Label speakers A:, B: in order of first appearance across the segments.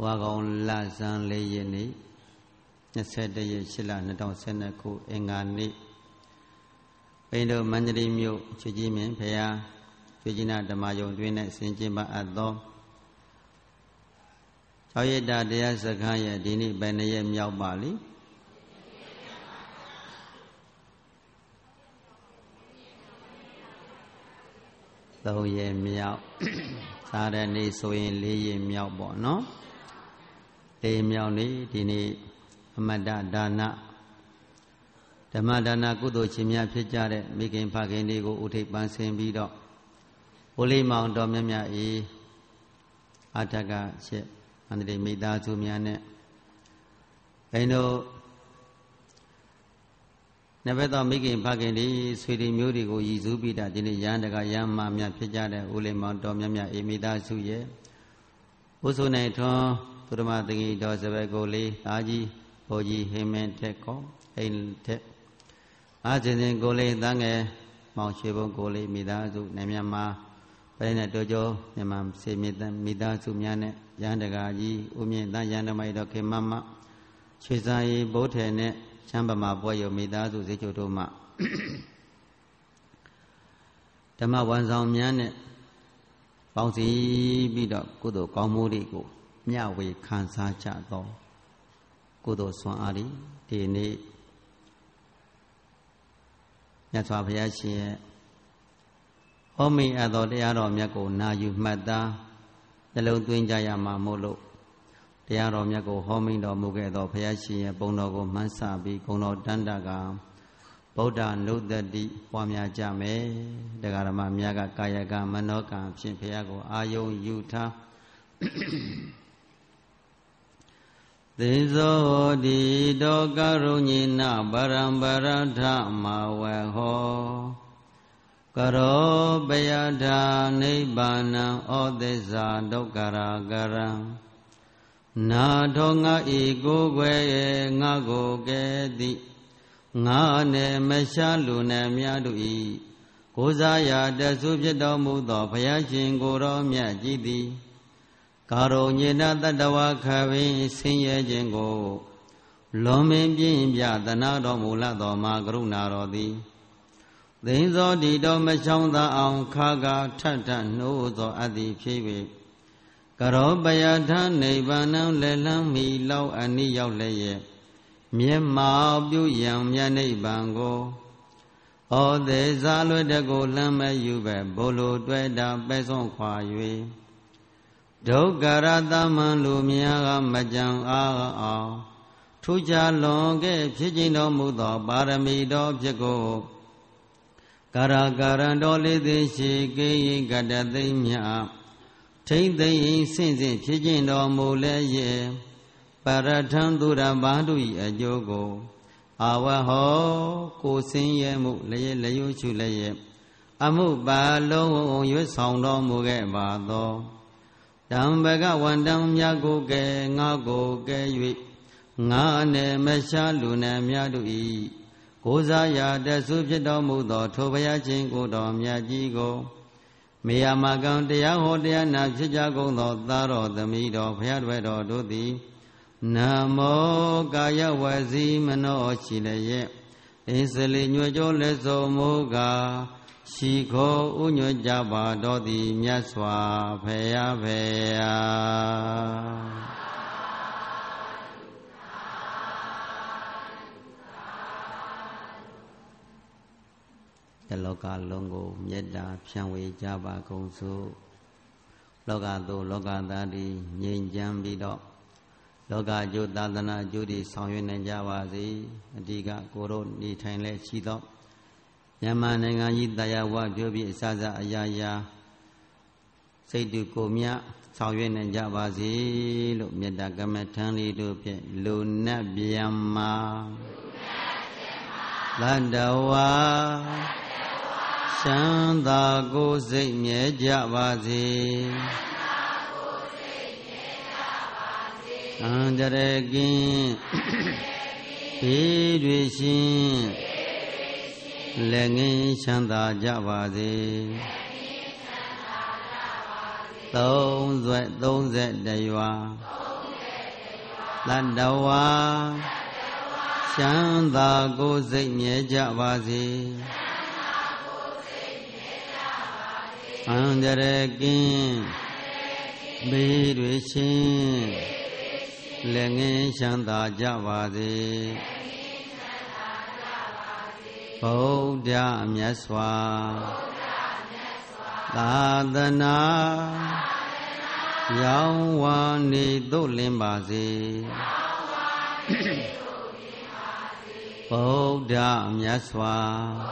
A: ဝါကောင်လဆန်း4 ရက်နေ့21 ရက်8 လ 2012 ခုအင်္ဂါနေ့ဘိန္ဒုမန္တလေးမြို့ချွေကြီးမြင့်ဖရာချွေကြီးနာဓမ္မယုံတွင်နဲ့ဆင်ကျင်းပအပ်သော6 ရက်တာတရားစခန်းရဲ့ဒီနေ့ဘယ်နှစ်ရက်မြောက်ပါလိ3 ရက်မြောက်စားတဲ့နေ့ဆိုရင်4 ရက်မြောက်ပေါ့နော်4 ရက်မြောက်နေ့ဒီနေ့အမတ္တဒါနဓမ္မဒါနကုသိုလ်ရှင်များဖြစ်ကြတဲ့မိခင်ဖခင်တွေကိုဥထိပ်ပန်းဆင်ပြီးတော့ဘိုးလေးမောင်တော်မြတ်မြတ်ဤအထက်ကချက်မန္တလေးမိသားစုများနဲ့ဘိန်းတို့နှစ်ဘက်သောမိခင်ဖခင်တွေဆွေတွေမျိုးတွေကိုရည်စူးပြီးတာဒီနေ့ရဟန်းတကရဟန်းမများဖြစ်ကြတဲ့ဦးလေးမောင်တော်မြတ်မြတ်ဤမိသားစုရဲ့ဥစုနိုင်ထွန်းသူဓမ္မတကြီးတော်စပယ်ကိုလေးသားကြီးဘိုးကြီးဟိမင်းထက်ကောအိမ်ထက်အားစင်စင်ကိုလေးတန်းငယ်မောင်ရွှေဘုံကိုလေးမိသားစုနဲ့မြန်မာပြည်နဲ့တို့ကျော်မြန်မာစေမိသားစုများနဲ့ရဟန်းတကာကြီးဦးမြင့်တန်းရဟန်းဓမ္မတော်ခေမမရွှေစာရီဘိုးထဲနဲ့ချမ်းပမာပွဲရုံမိသားစုစေချိုတို့မှဓမ္မဝန်ဆောင်များနဲ့ပေါင်းစည်းပြီးတော့ကုသိုလ်ကောင်းမှုတွေကိုမျှဝေခံစားကြသောကုသိုလ်ဆွမ်းအားဒီနေ့မြတ်စွာဘုရားရှင်ရဲ့ဟောမိအပ်သောတရားတော်မြတ်ကိုနာယူမှတ်သားနှလုံးသွင်းကြရမှာမို့လို့တရားတော်မြတ်ကိုဟောမိတော်မူခဲ့သောဘုရားရှင်ရဲ့ပုံတော်ကိုမှန်းဆပြီးဂုဏ်တော်တန်တကဗုဒ္ဓနုတ္တိပွားများကြမယ်တရားဓမ္မများကကာယကမနောကဖြင့်ဘုရားကိုအာယုံယူထားသေဇောတိတောကရုညိနပရံပရထမဝေဟောကရောပယထာနိဗ္ဗာနံဩသစ္စာဒုက္ခရာကရံနာထောငါဤကိုယ်ွယ်ငါကိုကဲ့သိငါနဲ့မရှားလူနဲ့များတို့ဤကိုးစားရာတဆုဖြစ်တော်မူသောဘုရားရှင်ကိုယ်တော်မြတ်ကြီးသည်ကာရုညေနတတဝခပင်ဆင်းရဲခြင်းကိုလွန်မင်းပြင်းပြသနာတော်မူလသောမှာကရုဏာတော်သည်သိင်္ဇောတိတော်မချောင်းသာအောင်ခါကထထနှိုးသောအသည်ဖြစ်၍ကရောပယထနိဗ္ဗာန်လက်လန်းမီလောက်အနိရောက်လည်းရဲ့မျက်မှောက်ပြုရန်မြတ်နိဗ္ဗာန်ကိုဩသေဇာလွတ်တကိုလမ်းမဲ့ယူပဲဘိုလ်လိုတွေ့တာပဲဆုံးခွာ၍ဒုက္ခရသမံလူများကမကြံအားအောင်ထူးခြားလွန်ခဲ့ဖြစ်ခြင်းတော်မူသောပါရမီတော်ဖြစ်ကိုကာရကာရံတော်လေးသိရှိကိယကတသိမ့်မြထိမ့်သိမ့်ဆင့်ဆင့်ဖြစ်ခြင်းတော်မူလည်းရဲ့ပရထံသူရဘာတို့၏အကျိုးကိုအာဝဟောကိုဆင်းရဲမှုလည်းလျှို့ချူလည်းရဲ့အမှုပါလုံးရွတ်ဆောင်တော်မူခဲ့ပါသောတံဘဂဝန္တံမြတ်ကိုကဲငါကိုကဲ၍ငါနဲ့မရှားလူနဲ့များတို့ဤကိုးစားရာတဆုဖြစ်တော်မူသောထိုဘုရားရှင်ကိုတော်မြတ်ကြီးကိုမေယမကံတရားဟောတရားနာဖြစ်ကြကုန်သောသာတော်သမီးတော်ဘုရားတပည့်တော်တို့သည်နမောကာယဝစီမနောရှိလည်းရဲ့အစ္စလိညွှကြောလက်စုံမူကားရှိခိုးဥညွတ်ကြပါတော်သည်မြတ်စွာဘုရားဖေယာလောကလုံးကိုမေတ္တာဖြန့်ဝေကြပါကုန်စို့လောကသို့လောကသားတွေငြိမ်ချမ်းပြီးတော့လောကအကျိုးသာသနာအကျိုးတွေဆောင်ရွက်နိုင်ကြပါစေအဓိကကိုတို့နေထိုင်လဲရှိသောမြန်မာနိုင်ငံကြီးတရားဝပြောပြီးအစစအရာရာစိတ်တူကိုမြဆောင်ရွက်နိုင်ကြပါစေလို့မေတ္တာကမ္မထံလေးတို့ဖြင့်လူနတ်ဗျမ္မာလတ္တဝါချမ်းသာကိုစိတ်မြဲကြပါစေအန္တရာယ်ကင်းဘေးတွေရှင်လက်ငင်းချမ်းသာကြပါစေ30ရွာတတ္တဝါချမ်းသာကိုယ်စိတ်မြဲကြပါစေအန္တရာယ်ကင်းဘေးတွေရှင်းလက်ငင်းချမ်းသာကြပါစေဗုဒ္ဓမြတ်စွာသာသနာရောင်ဝါနေသို့လင်းပါစေဗုဒ္ဓမြတ်စွာ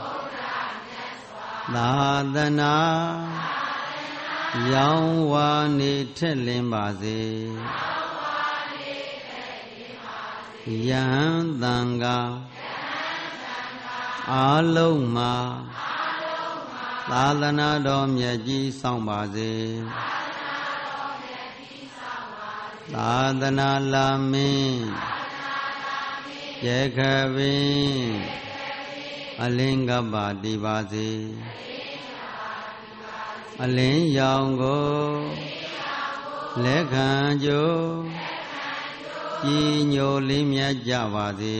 A: သာသနာရောင်ဝါနေထက်လင်းပါစေယဟန်တန်ဃာအာလုံးမှာသာသနာတော်မြတ်ကြီးဆောင်ပါစေသာသနာလာမင်းရေခပင်အလင်းကပ္ပတည်ပါစေအလင်းရောင်ကိုလက်ခံကြိုကြီးညိုလေးမြတ်ကြပါစေ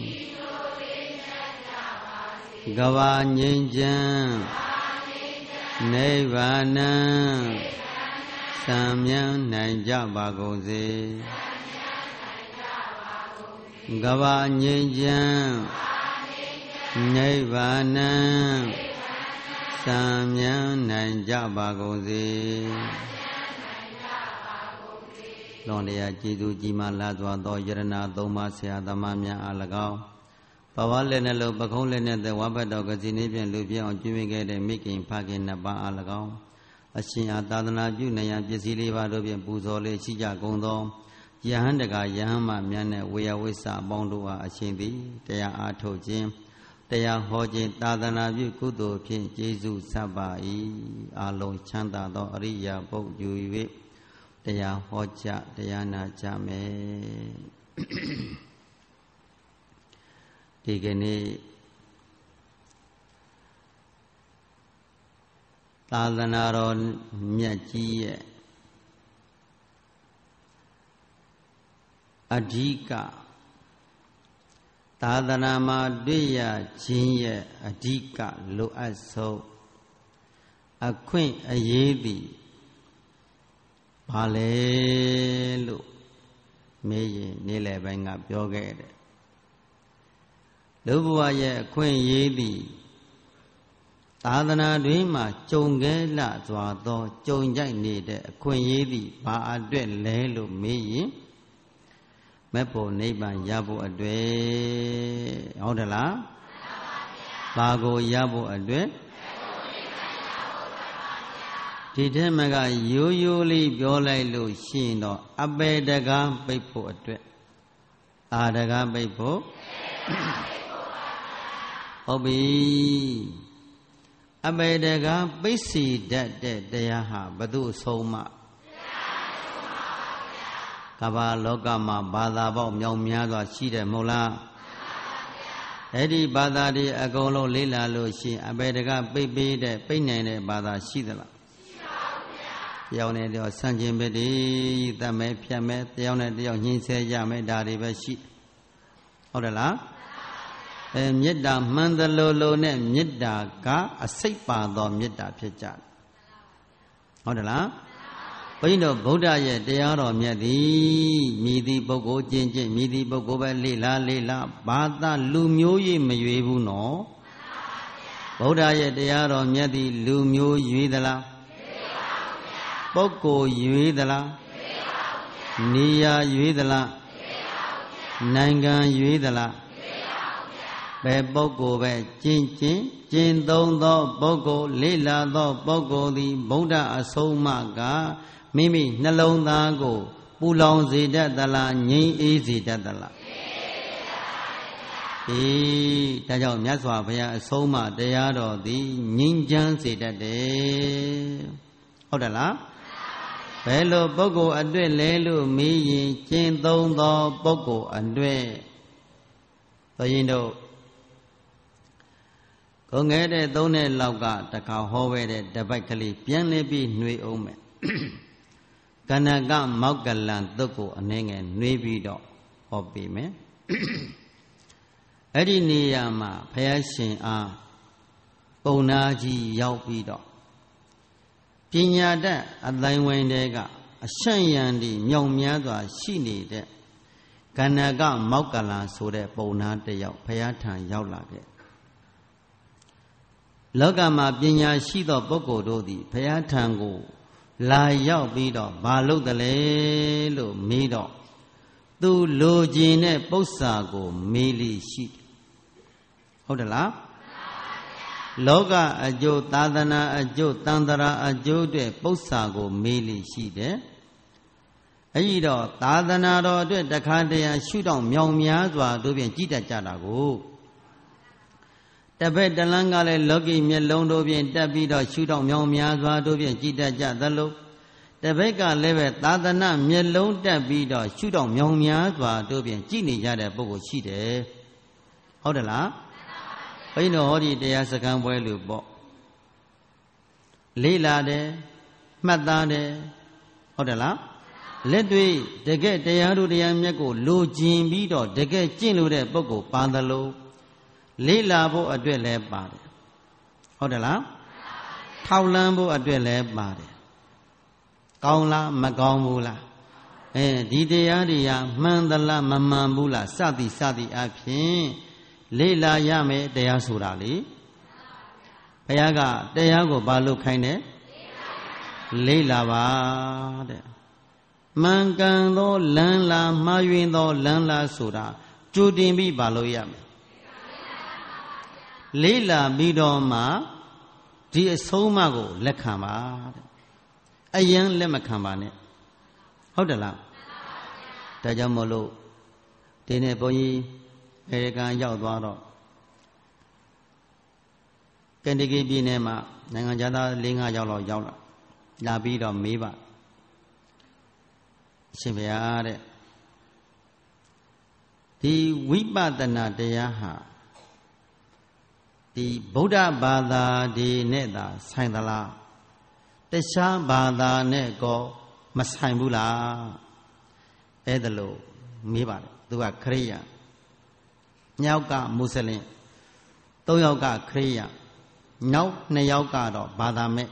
A: ကဘာငြိမ်းချမ်းနိဗ္ဗာန်စံမြန်းနိုင်ကြပါကုန်စေကဘာငြိမ်းချမ်းနိဗ္ဗာန်စံမြန်းနိုင်ကြပါကုန်စေလွန်တရားကျေးဇူးကြီးမားလာစွာသောယရဏသုံးပါးဆရာသမားများအား၎င်းပဝါလက်နဲ့လို့ပခုံးလက်နဲ့သက်ဝါဘတ်တော်ကစီနေဖြင့်လူပြည့်အောင်ကျွေးခဲ့တဲ့မိခင်ဖခင်နှစ်ပါးအား၎င်းအရှင်အားသာသနာပြုနေရန်ပစ္စည်းလေးပါးတို့ဖြင့်ပူဇော်လေးရှိကြကုန်သောယဟန်တကာယဟန်မများနဲ့ဝေယဝိဆအပေါင်းတို့အားအရှင်သည်တရားအားထုတ်ခြင်းတရားဟောခြင်းသာသနာပြုကုသိုလ်ဖြင့်ကျေးဇူးဆက်ပါ၏အာလုံးချမ်းသာသောအရိယာပုဂ္ဂိုလ်၍တရားဟောကြားတရားနာကြမယ်ဒီကနေ့သာသနာတော်မြတ်ကြီးရဲ့အဓိကသာသနာမှာတွေ့ရခြင်းရဲ့အဓိကလိုအပ်ဆုံးအခွင့်အရေးသည်ဘာလဲလို့မေးရင်နေ့လယ်ပိုင်းကပြောခဲ့တယ်လူဘဝရဲ့အခွင့်အရေးသည်သာသနာတွင်မှကြုံခဲ့လစွာသောကြုံကြိုက်နေတဲ့အခွင့်အရေးသည်ဘာအတွက်လဲလို့မေးရင်မက်ဖို့နိဗ္ဗာန်ရဖို့အတွက်ဟုတ်တယ်လားဘာကိုရဖို့အတွက်ဒီထဲမှာကရိုးရိုးလေးပြောလိုက်လို့ရှိရင်တော့အပေတကားပိတ်ဖို့အတွက်အာတကားပိတ်ဖို့ဟုတ်ပြီအပေတကားပိတ်စီတတ်တဲ့တရားဟာဘု து ဆုံးမကမ္ဘာလောကမှာဘာသာပေါက်မြောင်များစွာရှိတယ်မဟုတ်လားအဲ့ဒီဘာသာတွေအကုန်လုံးလေ့လာလို့ရှိရင်အပေတကားပိတ်ပေးတဲ့ပိတ်နိုင်တဲ့ဘာသာရှိသလားတယောက်နဲ့တယောက်ဆန့်ကျင်ဘက်တွေတတ်မဲ့ဖြတ်မဲ့တယောက်နဲ့တယောက်ညှင်းဆဲကြမဲ့ဒါတွေပဲရှိဟုတ်တယ်လားမေတ္တာမှန်သလိုလိုနဲ့မေတ္တာကအစိတ်ပါသောမေတ္တာဖြစ်ကြတယ်ဟုတ်တယ်လားဘုန်းကြီးတို့ဗုဒ္ဓရဲ့တရားတော်မြတ်သည်မြည်သည့်ပုဂ္ဂိုလ်ကျင့်မြည်သည့်ပုဂ္ဂိုလ်ပဲလေ့လာဘာသာလူမျိုးရေးမရွေဘူးနော်ဗုဒ္ဓရဲ့တရားတော်မြတ်သည်လူမျိုးရွေးသလားပုဂ္ဂိုလ်ရွေးသလားနေရာရွေးသလားနိုင်ငံရွေးသလားဘယ်ပုဂ္ဂိုလ်ပဲကျင့်သုံးသောပုဂ္ဂိုလ်လေ့လာသောပုဂ္ဂိုလ်သည်ဗုဒ္ဓအဆုံးအမကမိမိနှလုံးသားကိုပူလောင်စေတတ်သလားငြိမ်းအေးစေတတ်သလားဒါကြောင့်မြတ်စွာဘုရားအဆုံးအမတရားတော်သည်ငြိမ်းချမ်းစေတတ်တယ်ဟုတ်တယ်လားဘယ်လိုပုဂ္ဂိုလ်အတွက်လဲလို့မေးရင်ကျင့်သုံးသောပုဂ္ဂိုလ်အတွက်ဘုရင်တို့ကိုငယ်တဲ့သုံးတဲ့လောက်ကတခါဟောခဲ့တဲ့တပိုက်ကလေးပြန်လဲပြီးနှွေအောင်မယ်ကဏကမောက်ကလံသုတ်ကိုအနှဲငယ်နှွေးပြီးတော့ဟောပေးမယ်အဲ့ဒီနေရာမှာဘုရားရှင်အားပုံနာကြီးရောက်ပြီးတော့ပညာတတ်အတိုင်းဝိုင်းတဲကအရှံ့ရံဒီမြောင်များစွာရှိနေတဲ့ကဏ္ဍကမောက်ကလန်ဆိုတဲ့ပုံနာတစ်ယောက်ဘုရားထံရောက်လာခဲ့လောကမှာပညာရှိသောပုဂ္ဂိုလ်တို့သည်ဘုရားထံကိုလာရောက်ပြီးတော့ဘာလုပ်တယ်လဲလို့မေးတော့သူလိုချင်တဲ့ပု္ပ္ပာကိုမေးလိရှိဟုတ်တယ်လားလောကအကျိုးသာသနာအကျိုးတန်တရာအကျိုးတွေပု္ပ္ပာကိုမေးလိရှိတယ်အဲဒီတော့သာသနာတော်အတွက်တခါတရံရှုထောင့်မြောင်များစွာတို့ဖြင့်ကြည်တတ်ကြတာကိုတပည့်တလန်းကလည်းလောကီမျက်လုံးတို့ဖြင့်တက်ပြီးတော့ရှုထောင့်မြောင်များစွာတို့ဖြင့်ကြည်တတ်ကြသလိုတပည့်ကလည်းပဲသာသနာမျက်လုံးတက်ပြီးတော့ရှုထောင့်မြောင်များစွာတို့ဖြင့်ကြည်နေကြတဲ့ပုဂ္ဂိုလ်ရှိတယ်ဟုတ်တယ်လားဘုန်းတော်ဟောဒီတရားစခန်းပွဲလို့ပေါ့လေးလာတယ်မှတ်သားတယ်ဟုတ်တယ်လားလက်တွေ့တကယ်တရားတို့တရားမြတ်ကိုလိုချင်ပြီးတော့တကယ်ကျင့်လို့တဲ့ပုဂ္ဂိုလ်ပါသလိုလေးလာဖို့အတွက်လည်းပါတယ်ဟုတ်တယ်လားထောက်လန်းဖို့အတွက်လည်းပါတယ်ကောင်းလားမကောင်းဘူးလားဒီတရားတွေကမှန်သလားမမှန်ဘူးလားစသည်အဖြစ်လေးလာရမယ်တရားဆိုတာလေဘုရားကတရားကိုဘာလို့ခိုင်းတယ်လေးလာပါတဲ့မှန်ကန်သောလမ်းလာမှားယွင်းသောလမ်းလာဆိုတာကြိုတင်ပြီးဘာလို့ရမယ်လေးလာပြီးတော့မှဒီအဆုံးအမကိုလက်ခံပါတဲ့အယံလက်မခံပါနဲ့ဟုတ်တယ်လားဒါကြောင့်မို့လို့ဒီနေ့ဘုန်းကြီးအမေရိကန်ရောက်သွားတော့ကန်တကီပြည်နယ်မှာနိုင်ငံခြားသား 4-5 ယောက်လောက်ရောက်လာပြီးတော့မေးပါရှင်ဗျာတဲ့ဒီဝိပဿနာတရားဟာဒီဗုဒ္ဓဘာသာဒီနဲ့သာဆိုင်သလားတခြားဘာသာနဲ့ကောမဆိုင်ဘူးလားအဲ့ဒါလို့မေးပါတယ်သူကခရိယာမြောက်ကမွတ်စလင်3ယောက်ကခရိယာနောက်2ယောက်ကတော့ဘာသာမဲ့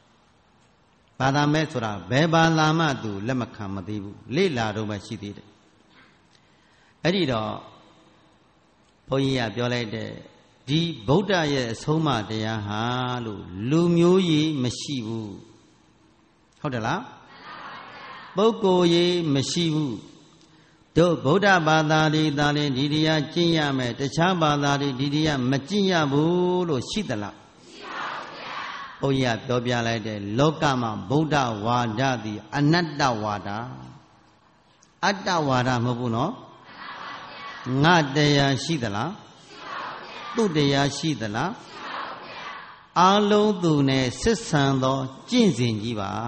A: ဆိုတာဘယ်ဘာသာမှသူလက်မခံမသိဘူးလေ့လာတော့မှရှိသေးတယ်အဲ့ဒီတော့ဘုန်းကြီးကပြောလိုက်တဲ့ဒီဗုဒ္ဓရဲ့အဆုံးအမတရားဟာလို့လူမျိုးကြီးမရှိဘူးဟုတ်တယ်လားပုဂ္ဂိုလ်ကြီးမရှိဘူးတို့ဗုဒ္ဓဘာသာတွေဒါလည်းဒီတရားကျင့်ရမယ်တခြားဘာသာတွေဒီတရားမကျင့်ရဘူးလို့ရှိသလားဘုန်းကြီးကပြောပြလိုက်တယ်လောကမှာဗုဒ္ဓဝါဒသည်အနတ္တဝါဒအတ္တဝါဒမဟုတ်ဘူးနော်ငါတရားရှိသလားသူ့တရားရှိသလားအာလုံးသူနဲ့ဆက်ဆံသောကျင့်စဉ်ကြီးပါ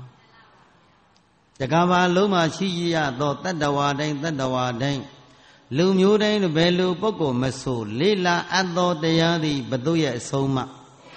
A: တကဘာလုံးမှာရှိရသောတတ္တဝါတိုင်းလူမျိုးတိုင်းဘယ်လိုပုဂ္ဂိုလ်မဆိုလေးလာအပ်သောတရားသည်ဘုသူရဲ့အဆုံးအမ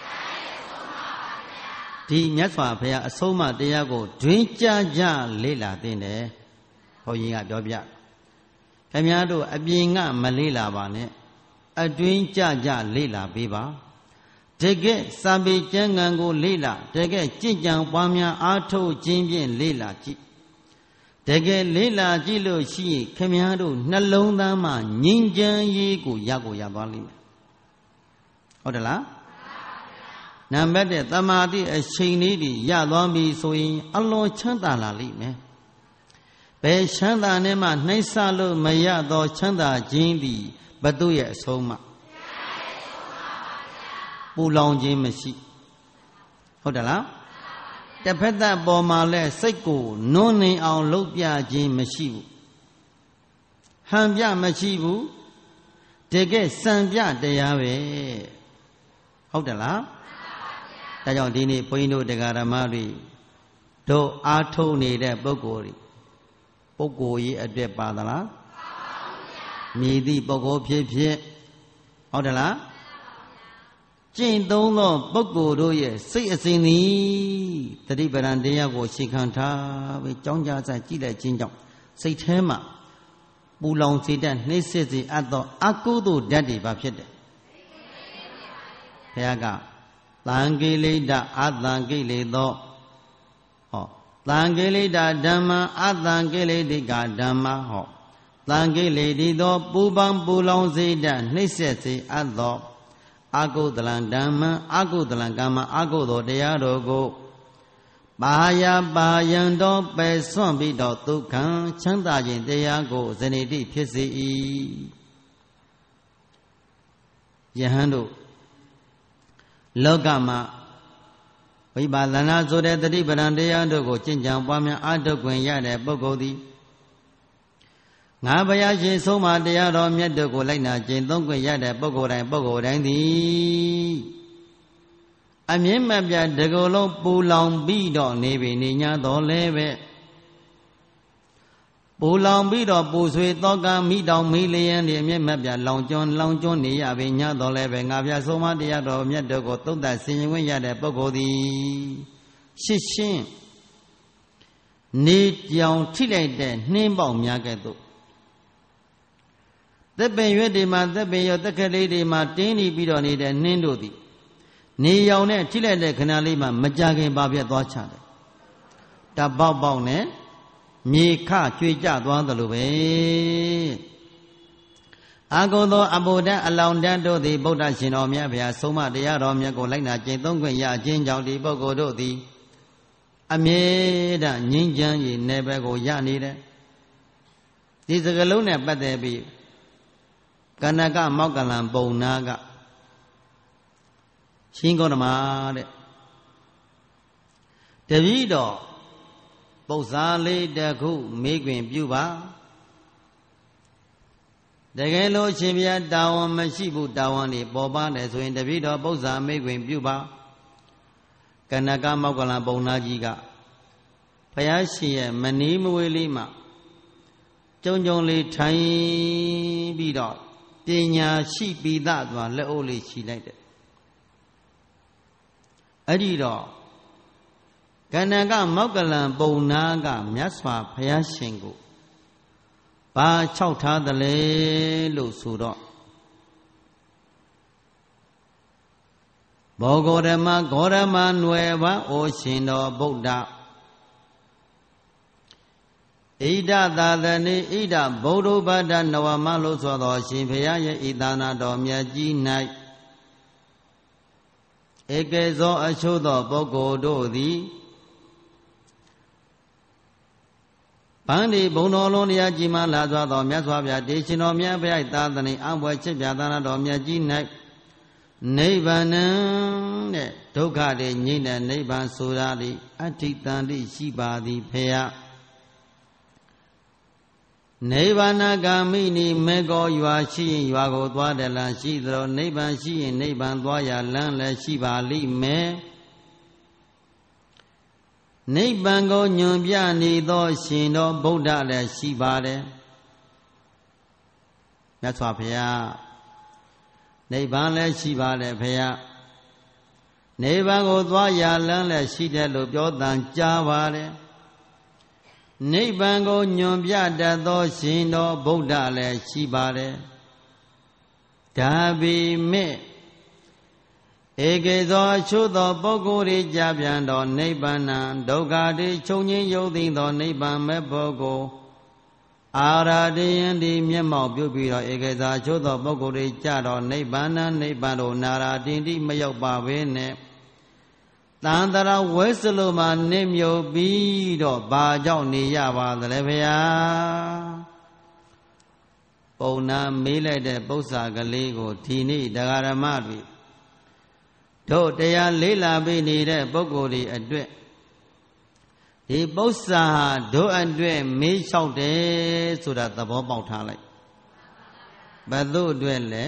A: ဒီမြတ်စွာဘုရားအဆုံးအမတရားကိုတွင်ကြကြလေးလာသင့်တယ်ဘုန်းကြီးကပြောပြခင်ဗျားတို့အပြင်ကမလေးလာပါနဲ့အတွင်းကြကြလေးလာပေးပါတကယ်စာပေကျမ်းဂန်ကိုလေးလာတကယ်ကြင်ကြံပွားများအားထုတ်ခြင်းဖြင့်လေးလာကြည့်တကယ်လေးလာကြည့်လို့ရှိရင်ခင်ဗျားတို့နှလုံးသားမှာငြိမ်းချမ်းရေးကိုရသွားလိမ့်မယ်ဟုတ်တယ်လားနံပါတ်1သမာဓိအချိန်လေးတွေရသွားပြီဆိုရင်အလွန်ချမ်းသာလာလိမ့်မယ်ဘယ်ချမ်းသာနဲ့မှနှိမ့်ဆလို့မရသောချမ်းသာခြင်းသည်ဘသူရဲ့အဆုံးအမပူလောင်ခြင်းမရှိဟုတ်တယ်လားတစ်ဖက်သက်ပေါ်မှာလဲစိတ်ကိုနွမ်းနေအောင်လှုပ်ပြခြင်းမရှိဘူးဟန်ပြမရှိဘူးတကယ်စံပြတရားပဲဟုတ်တယ်လားဒါကြောင့်ဒီနေ့ဘုန်းကြီးတို့တရားဓမ္မတွေတို့အားထုတ်နေတဲ့ပုဂ္ဂိုလ်ကြီးအတွက်ပါသလားမြည်သည့်ပုဂ္ဂိုလ်ဖြစ်ဟုတ်တယ်လားကျင့်သုံးသောပုဂ္ဂိုလ်တို့ရဲ့စိတ်အစဉ်သည်တတိပဒံတရားကိုရှေခံထားပြီးကြောင်းကြစားကြည့်လိုက်ခြင်းကြောင့်စိတ်ထဲမှာပူလောင်စေတတ်နှိမ့်ဆက်စေအပ်သောအကုသိုလ်ဓာတ်တွေပါဖြစ်တယ်ဘုရားကသံဃိလိတအသံဃိလေသောဟောသံဃိလိတဓမ္မအသံဃိလိတိကဓမ္မဟောသံဃိလိတိသောပူပန်ပူလောင်စေတတ်နှိမ့်ဆက်စေအပ်သောအကုသလံဓမ္မအကုသလံကမ္မအကုသိုလ်တရားတို့ကိုပါယပါယံတော်ပယ်စွန့်ပြီးတော့ဒုက္ခံချမ်းသာခြင်းတရားကိုဇဏိတိဖြစ်စေ၏ယဟန်တို့လောကမှာဝိပါဒနာဆိုတဲ့တတိပဒံတရားတို့ကိုကျင့်ကြံပွားများအားထုတ်ခွင့်ရတဲ့ပုဂ္ဂိုလ်သည်ငါဘုရားရှင်ဆုံးမတရားတော်မြတ်တို့ကိုလိုက်နာကျင့်သုံးခွင့်ရတဲ့ပုဂ္ဂိုလ်တိုင်းသည်အမြင့်မပြတ်တကူလုံးပူလောင်ပြီးတော့နေပြီနေ냐တော်လဲပဲပူလောင်ပြီးတော့ပူဆွေသောကမိတောင်မိလျံဒီအမြင့်မပြတ်လောင်ကျွန်းနေရပြီ냐တော်လဲပဲငါဘုရားဆုံးမတရားတော်မြတ်တို့ကိုသုံးသပ်ဆင်ခြင်ခွင့်ရတဲ့ပုဂ္ဂိုလ်သည်ရှင်းရှင်းနေကြောင်ထိလိုက်တဲ့နှင်းပေါက်များကဲ့သို့သက်ပင်ရွက်တွေမှာသက်ပင်ရောသက်ကလေးတွေမှာတင်းနေပြီးတော့နေတဲ့နှင်းတို့သည်နေရောင်နဲ့ထိလိုက်တဲ့ခဏလေးမှာမကြခင်ပါပြတ်သွားချတယ်တပေါက်ပေါက်နဲ့မြေခကျွေကြသွားသလိုပဲအာဟုသောအဘုဒ္ဓအလောင်းတတ်တို့သည်ဗုဒ္ဓရှင်တော်မြတ်ဗျာဆုံးမတရားတော်မြတ်ကိုလိုက်နာကျင့်သုံးခွင့်ရခြင်းကြောင့်ဒီပုဂ္ဂိုလ်တို့သည်အမြဲတမ်းငြိမ်းချမ်းရေးနယ်ပယ်ကိုရနေတယ်ဒီစကလုံးနဲ့ပတ်သက်ပြီးကနကမောက္ကလံပုံနာကရှင်ဂေါတမတဲ့တပည့်တော်ပု္ပ္ပာလေးတစ်ခုမေးခွင့်ပြုပါတကယ်လို့ရှင်ဘုရားတာဝန်မရှိဘူးတာဝန်တွေပေါ်ပါတယ်ဆိုရင်တပည့်တော်ပု္ပ္ပာမေးခွင့်ပြုပါကနကမောက္ကလံပုံနာကြီးကဘုရားရှင်ရဲ့မနီးမဝေးလေးမှာကြုံလေးထိုင်ပြီးတော့ပညာရှိပိသသွားလက်အိုးလေးခြိလိုက်တယ်အဲ့ဒီတော့ကဏ္ဍကမောက္ကလံပုံနာကမြတ်စွာဘုရားရှင်ကိုဘာ၆ထားသလဲလို့ဆိုတော့ဘောဂောဓမ္မဂေါရမနွယ်ပါအိုရှင်တော်ဗုဒ္ဓဣဒသာသနေဣဒဗုဒ္ဓဘာဒနဝမလို့ဆိုသောရှင်ဘုရားရဲ့ဤသာနာတော်မြတ်ကြီး၌ဧကေဇောအချို့သောပုဂ္ဂိုလ်တို့သည်ဗန္ဒီဘုံတော်လုံးတရားကြီးမှလာစွာသောမြတ်စွာဘုရားတေရှင်တော်မြတ်ဘုရားသာသနေအဘွယ်ချစ်ပြသာနာတော်မြတ်ကြီး၌နိဗ္ဗာန်တဲ့ဒုက္ခတွေငြိမ့်တဲ့နိဗ္ဗာန်ဆိုတာဒီအဋ္ဌိတန်တိရှိပါသည်ဖေယနိဗ္ဗာန်ဂာမိနိမေကောရွာရှိရင်ရွာကိုသွားတယ်လားရှိသလိုနိဗ္ဗာန်ရှိရင်နိဗ္ဗာန်သွားရလမ်းလည်းရှိပါလိမ့်မယ်နိဗ္ဗာန်ကိုညွန်ပြနေသောရှင်တော်ဗုဒ္ဓလည်းရှိပါတယ်မြတ်စွာဘုရားနိဗ္ဗာန်လည်းရှိပါတယ်ဘုရားနိဗ္ဗာန်ကိုသွားရလမ်းလည်းရှိတယ်လို့ပြောတန်ကြားပါတယ်နိဗ္ဗာန်ကိုညွန်ပြတတ်သောရှင်တော်ဗုဒ္ဓလည်းရှိပါတယ်ဒါပေမဲ့ဧကေဇောအချို့သောပုဂ္ဂိုလ်တွေကြပြန်သောနိဗ္ဗာန်ဒုက္ခတွေချုပ်ငြိမ်းရုပ်သိမ်းသောနိဗ္ဗာန်မဲ့ပုဂ္ဂိုလ်အာရတေယံဒီမျက်မှောက်ပြုပြီးတော့ဧကေဇောအချို့သောပုဂ္ဂိုလ်တွေကြတော့နိဗ္ဗာန်တို့နာရာတင်တိမရောက်ပါဘဲနဲ့တန်တရာဝဲစလိုမှာနစ်မြုပ်ပြီးတော့ဘာကြောင့်နေရပါသလဲဗျာပုံနာမေးလိုက်တဲ့ပု္ပ္ပာကလေးကိုဒီနေ့တရားဓမ္မတွေတို့တရားလေးလာပြီးနေတဲ့ပုဂ္ဂိုလ်တွေအတွက်ဒီပု္ပ္ပာတို့အတွက်မေးလျှောက်တယ်ဆိုတာသဘောပေါက်ထားလိုက်ဘယ်သူအတွက်လဲ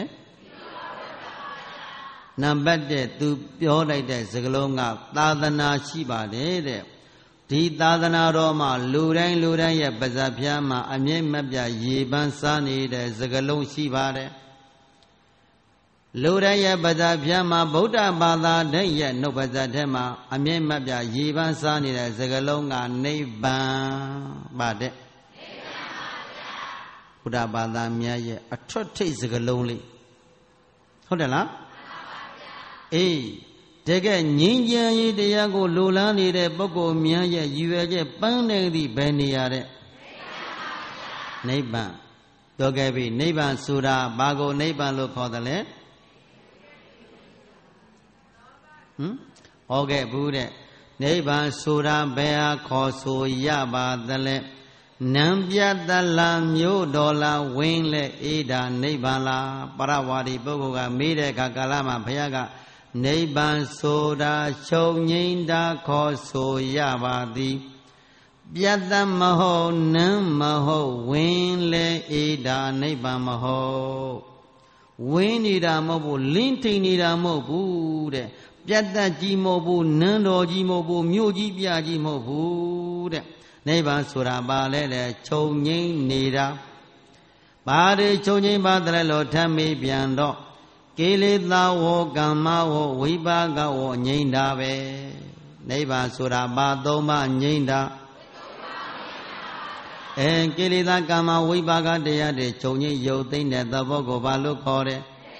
A: နံပါတ်1သူပြောလိုက်တဲ့စကားလုံးကသာသနာရှိပါတယ်တဲ့ဒီသာသနာတော်မှာလူတိုင်းရဲ့ပါဇက်ဖျားမှာအမြဲမပြတ်ရေပန်းစားနေတဲ့စကားလုံးရှိပါတယ်လူတိုင်းရဲ့ပါဇက်ဖျားမှာဗုဒ္ဓဘာသာတဲ့ရဲ့နှုတ်ပါဇက်ထဲမှာအမြဲမပြတ်ရေပန်းစားနေတဲ့စကားလုံးကနိဗ္ဗာန်ပါတဲ့ဘုရားဘာသာများရဲ့အထွတ်ထိပ်စကားလုံးလေးဟုတ်တယ်လားအေးတကယ်ငြိမ်းချမ်းရေးတရားကိုလိုလားနေတဲ့ပုဂ္ဂိုလ်များရဲ့ရည်ရွယ်ချက်ပန်းနေသည့်ဘယ်နေရာတဲ့နိဗ္ဗာန်ပြောခဲ့ပြီနိဗ္ဗာန်ဆိုတာဘာကိုနိဗ္ဗာန်လို့ခေါ်တယ်လဲဟောခဲ့ဘူးတဲ့နိဗ္ဗာန်ဆိုတာဘယ်ဟာခေါ်ဆိုရပါသလဲနံပြတလာမြို့တော်လာဝင်းလဲအေးတာနိဗ္ဗာန်လားပရဝါဒီပုဂ္ဂိုလ်ကမေးတဲ့အခါကာလမှာဘုရားကနိဗ္ဗာန်ဆိုတာချုပ်ငြိမ်းတာခေါ်ဆိုရပါသည်ပြတ်တမဟုတ်နံမဟုတ်ဝင်းလဲအေးတာနိဗ္ဗာန်မဟုတ်ဝင်းနေတာမဟုတ်ဘူးလင်းထိန်နေတာမဟုတ်ဘူးတဲ့ပြတ်တကြီးမဟုတ်ဘူးနန်းတော်ကြီးမဟုတ်ဘူးမြို့ကြီးပြကြီးမဟုတ်ဘူးတဲ့နိဗ္ဗာန်ဆိုတာပါလဲတဲ့ချုပ်ငြိမ်းနေတာဘာတွေချုပ်ငြိမ်းပါသလဲလို့ထပ်မေးပြန်တော့ကိလေသာဝကမ္မဝဝိပါကဝငြိမ်းတာပဲနိဗ္ဗာန်ဆိုတာဘာသုံးပါငြိမ်းတာကိလေသာကမ္မဝိပါကတရားတွေချုပ်ငြိမ်းရုပ်သိမ်းတဲ့သဘောကိုဘာလို့ခေါ်တယ်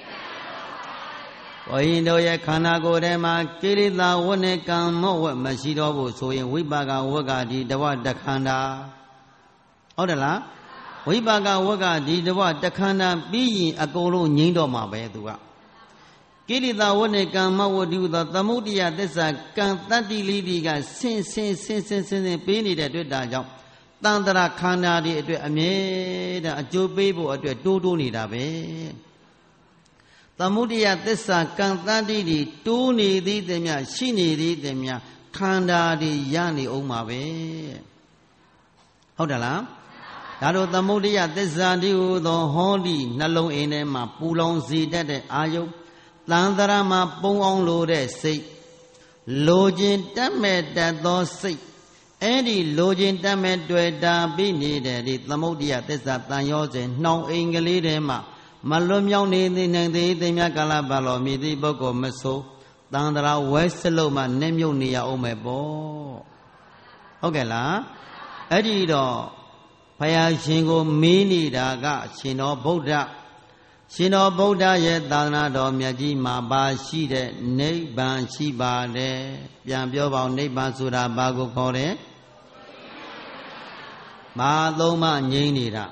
A: ဘုရင်တို့ရဲ့ခန္ဓာကိုယ်ထဲမှာကိလေသာဝတ်နဲ့ကံမောဝတ်မရှိတော့ဘူးဆိုရင်ဝိပါကဝတ်ကဒီတဝတခန္ဓာဟုတ်တယ်လားဝိပါကဝတ်ကဒီတဝတခန္ဓာပြီးရင်အကုန်လုံးငြိမ်းတော့မှာပဲသူကကိလေသာဝတ်နဲ့ကံမောဝတ်ဒီဟုသောသမုဒိယသစ္စာကံတတ္တိလိတိကဆင်းပေးနေတဲ့တွေ့တာကြောင့်တန်တရာခန္ဓာတွေအတွက်အမြဲတမ်းအကျိုးပေးဖို့အတွက်တိုးနေတာပဲသမုဒိယသစ္စာကံတတ္တိတွေတိုးနေသည်တည်းများရှိနေသည်တည်းများခန္ဓာတွေရနေအောင်ပါပဲဟုတ်တယ်လားဒါတို့သမုဒိယသစ္စာတိဟူသောဟောဒီနှလုံးအိမ်ထဲမှာပူလောင်စေတတ်တဲ့အာယုတန်တရာမှာပုံအောင်လို့တဲ့စိတ်လိုခြင်းတတ်မဲ့တတ်သောစိတ်အဲ့ဒီလိုခြင်းတတ်မဲ့တွေ့တာပြီးနေတဲ့ဒီသမုဒိယသစ္စာတန်ရောစဉ်နှောင်အိမ်ကလေးထဲမှာမလွတ်မြောက်နေသည်နိုင်သည်သိမြကာလပါလောမြည်သည့်ပုဂ္ဂိုလ်မဆိုတန်တရာဝဲစလုံးမှနှမြုပ်နေရအောင်မယ်ပေါ့ဟုတ်ကဲ့လားအဲ့ဒီတော့ဘုရားရှင်ကိုမေးနေတာကရှင်တော်ဗုဒ္ဓရဲ့သာသနာတော်မြတ်ကြီးမှာပါရှိတဲ့နိဗ္ဗာန်ရှိပါတယ်ပြန်ပြောပါဦးနိဗ္ဗာန်ဆိုတာဘာကိုခေါ်တယ်ဘာသုံးမှငြိမ်းနေတာ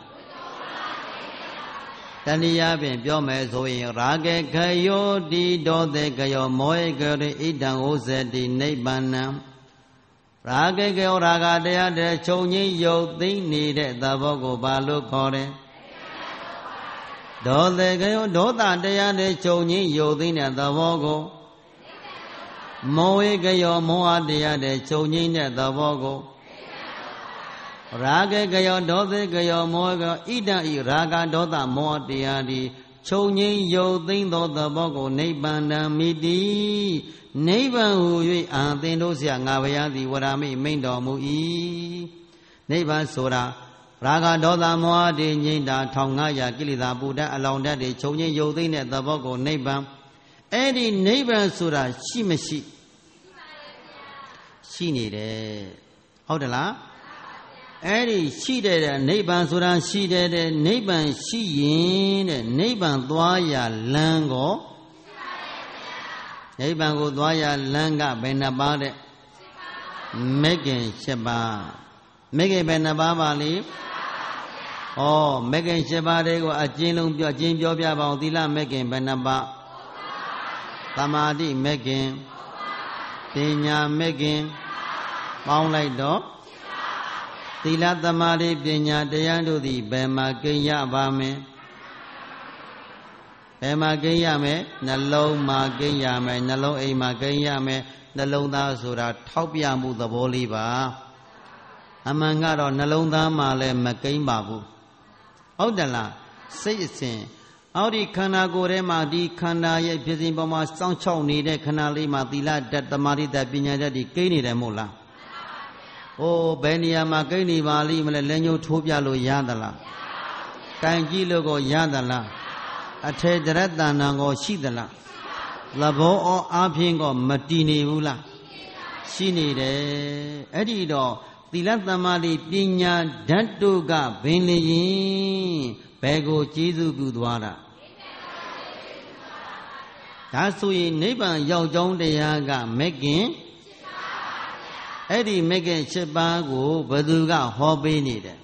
A: တဏှာဖြင့်ပြောမယ်ဆိုရင်ရာဂေခယောတိဒောတေကယောမောဟေကရေဣဒံဟောဇတိနိဗ္ဗာနံရာဂေကယောရာဂတရားတဲ့ခြုံငိမ့်ယုတ်သိမ့်နေတဲ့သဘောကိုဘာလို့ခေါ်တယ်ဒောတေကယောဒေါသတရားတဲ့ခြုံငိမ့်ယုတ်သိမ့်တဲ့သဘောကိုမောဟေကယောမောဟတရားတဲ့ခြုံငိမ့်တဲ့သဘောကိုရာဂေကယောဒောသေကယောမောဟကဣဒံဤရာဂဒေါသမောဟတရားသည်ခြုံငိမ့်ယုတ်သိမ့်သောသဘောကိုနိဗ္ဗာန်တံမိတိနိဗ္ဗာန်ဟူ၍အာသင်တို့ဆရာငါဘုရားသည်ဝရမိမိန်တော်မူ၏နိဗ္ဗာန်ဆိုတာရာဂဒေါသမောဟတွေငြိမ့်တာ1500ကိလေသာပူဓာတ်အလောင်းဓာတ်တွေခြုံငိမ့်ယုတ်သိမ့်တဲ့သဘောကိုနိဗ္ဗာန်အဲ့ဒီနိဗ္ဗာန်ဆိုတာရှိမရှိရှိနေတယ်ဟုတ်တယ်လားအဲ့ဒီရှိတဲ့နိဗ္ဗာန်ဆိုတာရှိတဲ့နိဗ္ဗာန်ရှိရင်တဲ့နိဗ္ဗာန်သွားရလမ်းကိုနိဗ္ဗာန်ကိုသွားရလမ်းကဘယ်နှပါးတဲ့မဂ္ဂင်7ပါးမဂ္ဂင်ဘယ်နှပါးပါလိဩမဂ္ဂင်7ပါးတွေကိုအကျဉ်းလုံးပြောပြပါအောင်သီလမဂ္ဂင်ဘယ်နှပါးသမာဓိမဂ္ဂင်ပညာမဂ္ဂင်ပေါင်းလိုက်တော့သီလသမာဓိပညာတရားတို့သည်ဘယ်မှာကိရပါမယ်ဘယ်မှာကိရမယ်နှလုံးမှာကိရမယ်နှလုံးအိမ်မှာကိရမယ်နှလုံးသားဆိုတာထောက်ပြမှုသဘောလေးပါအမှန်ကတော့နှလုံးသားမှာလည်းမကိန်းပါဘူးဟုတ်တယ်လားစိတ်အစဉ်အော်ဒီခန္ဓာကိုယ်ထဲမှာဒီခန္ဓာရဲ့ဖြစ်စဉ်ပေါ်မှာစောင့်ချောက်နေတဲ့ခန္ဓာလေးမှာသီလဓာတ်သမာဓိဓာတ်ပညာဓာတ်ဒီကိန်းနေတယ်မို့လားအိုးဘယ်နေရာမှာကိန်းနေပါလိမ့်မလဲလက်ညှိုးထိုးပြလို့ရသလားတိုင်ကြည့်လို့ကိုရသလားအထေတရတဏ္ဏကိုရှိသလားသဘောအားဖြင့်ကိုမတည်နေဘူးလားရှိနေတယ်အဲ့ဒီတော့သီလသမ္မာတိပညာဓာတ်တို့ကဘင်လျင်ဘယ်ကိုကျေးဇူးပြုသွားတာဒါဆိုရင်နိဗ္ဗာန်ရောက်ကြောင်းတရားကမဂ်ခင်အဲ့ဒီမဂ်ခင်7ပါးကိုဘယ်သူကဟောပေးနေတယ်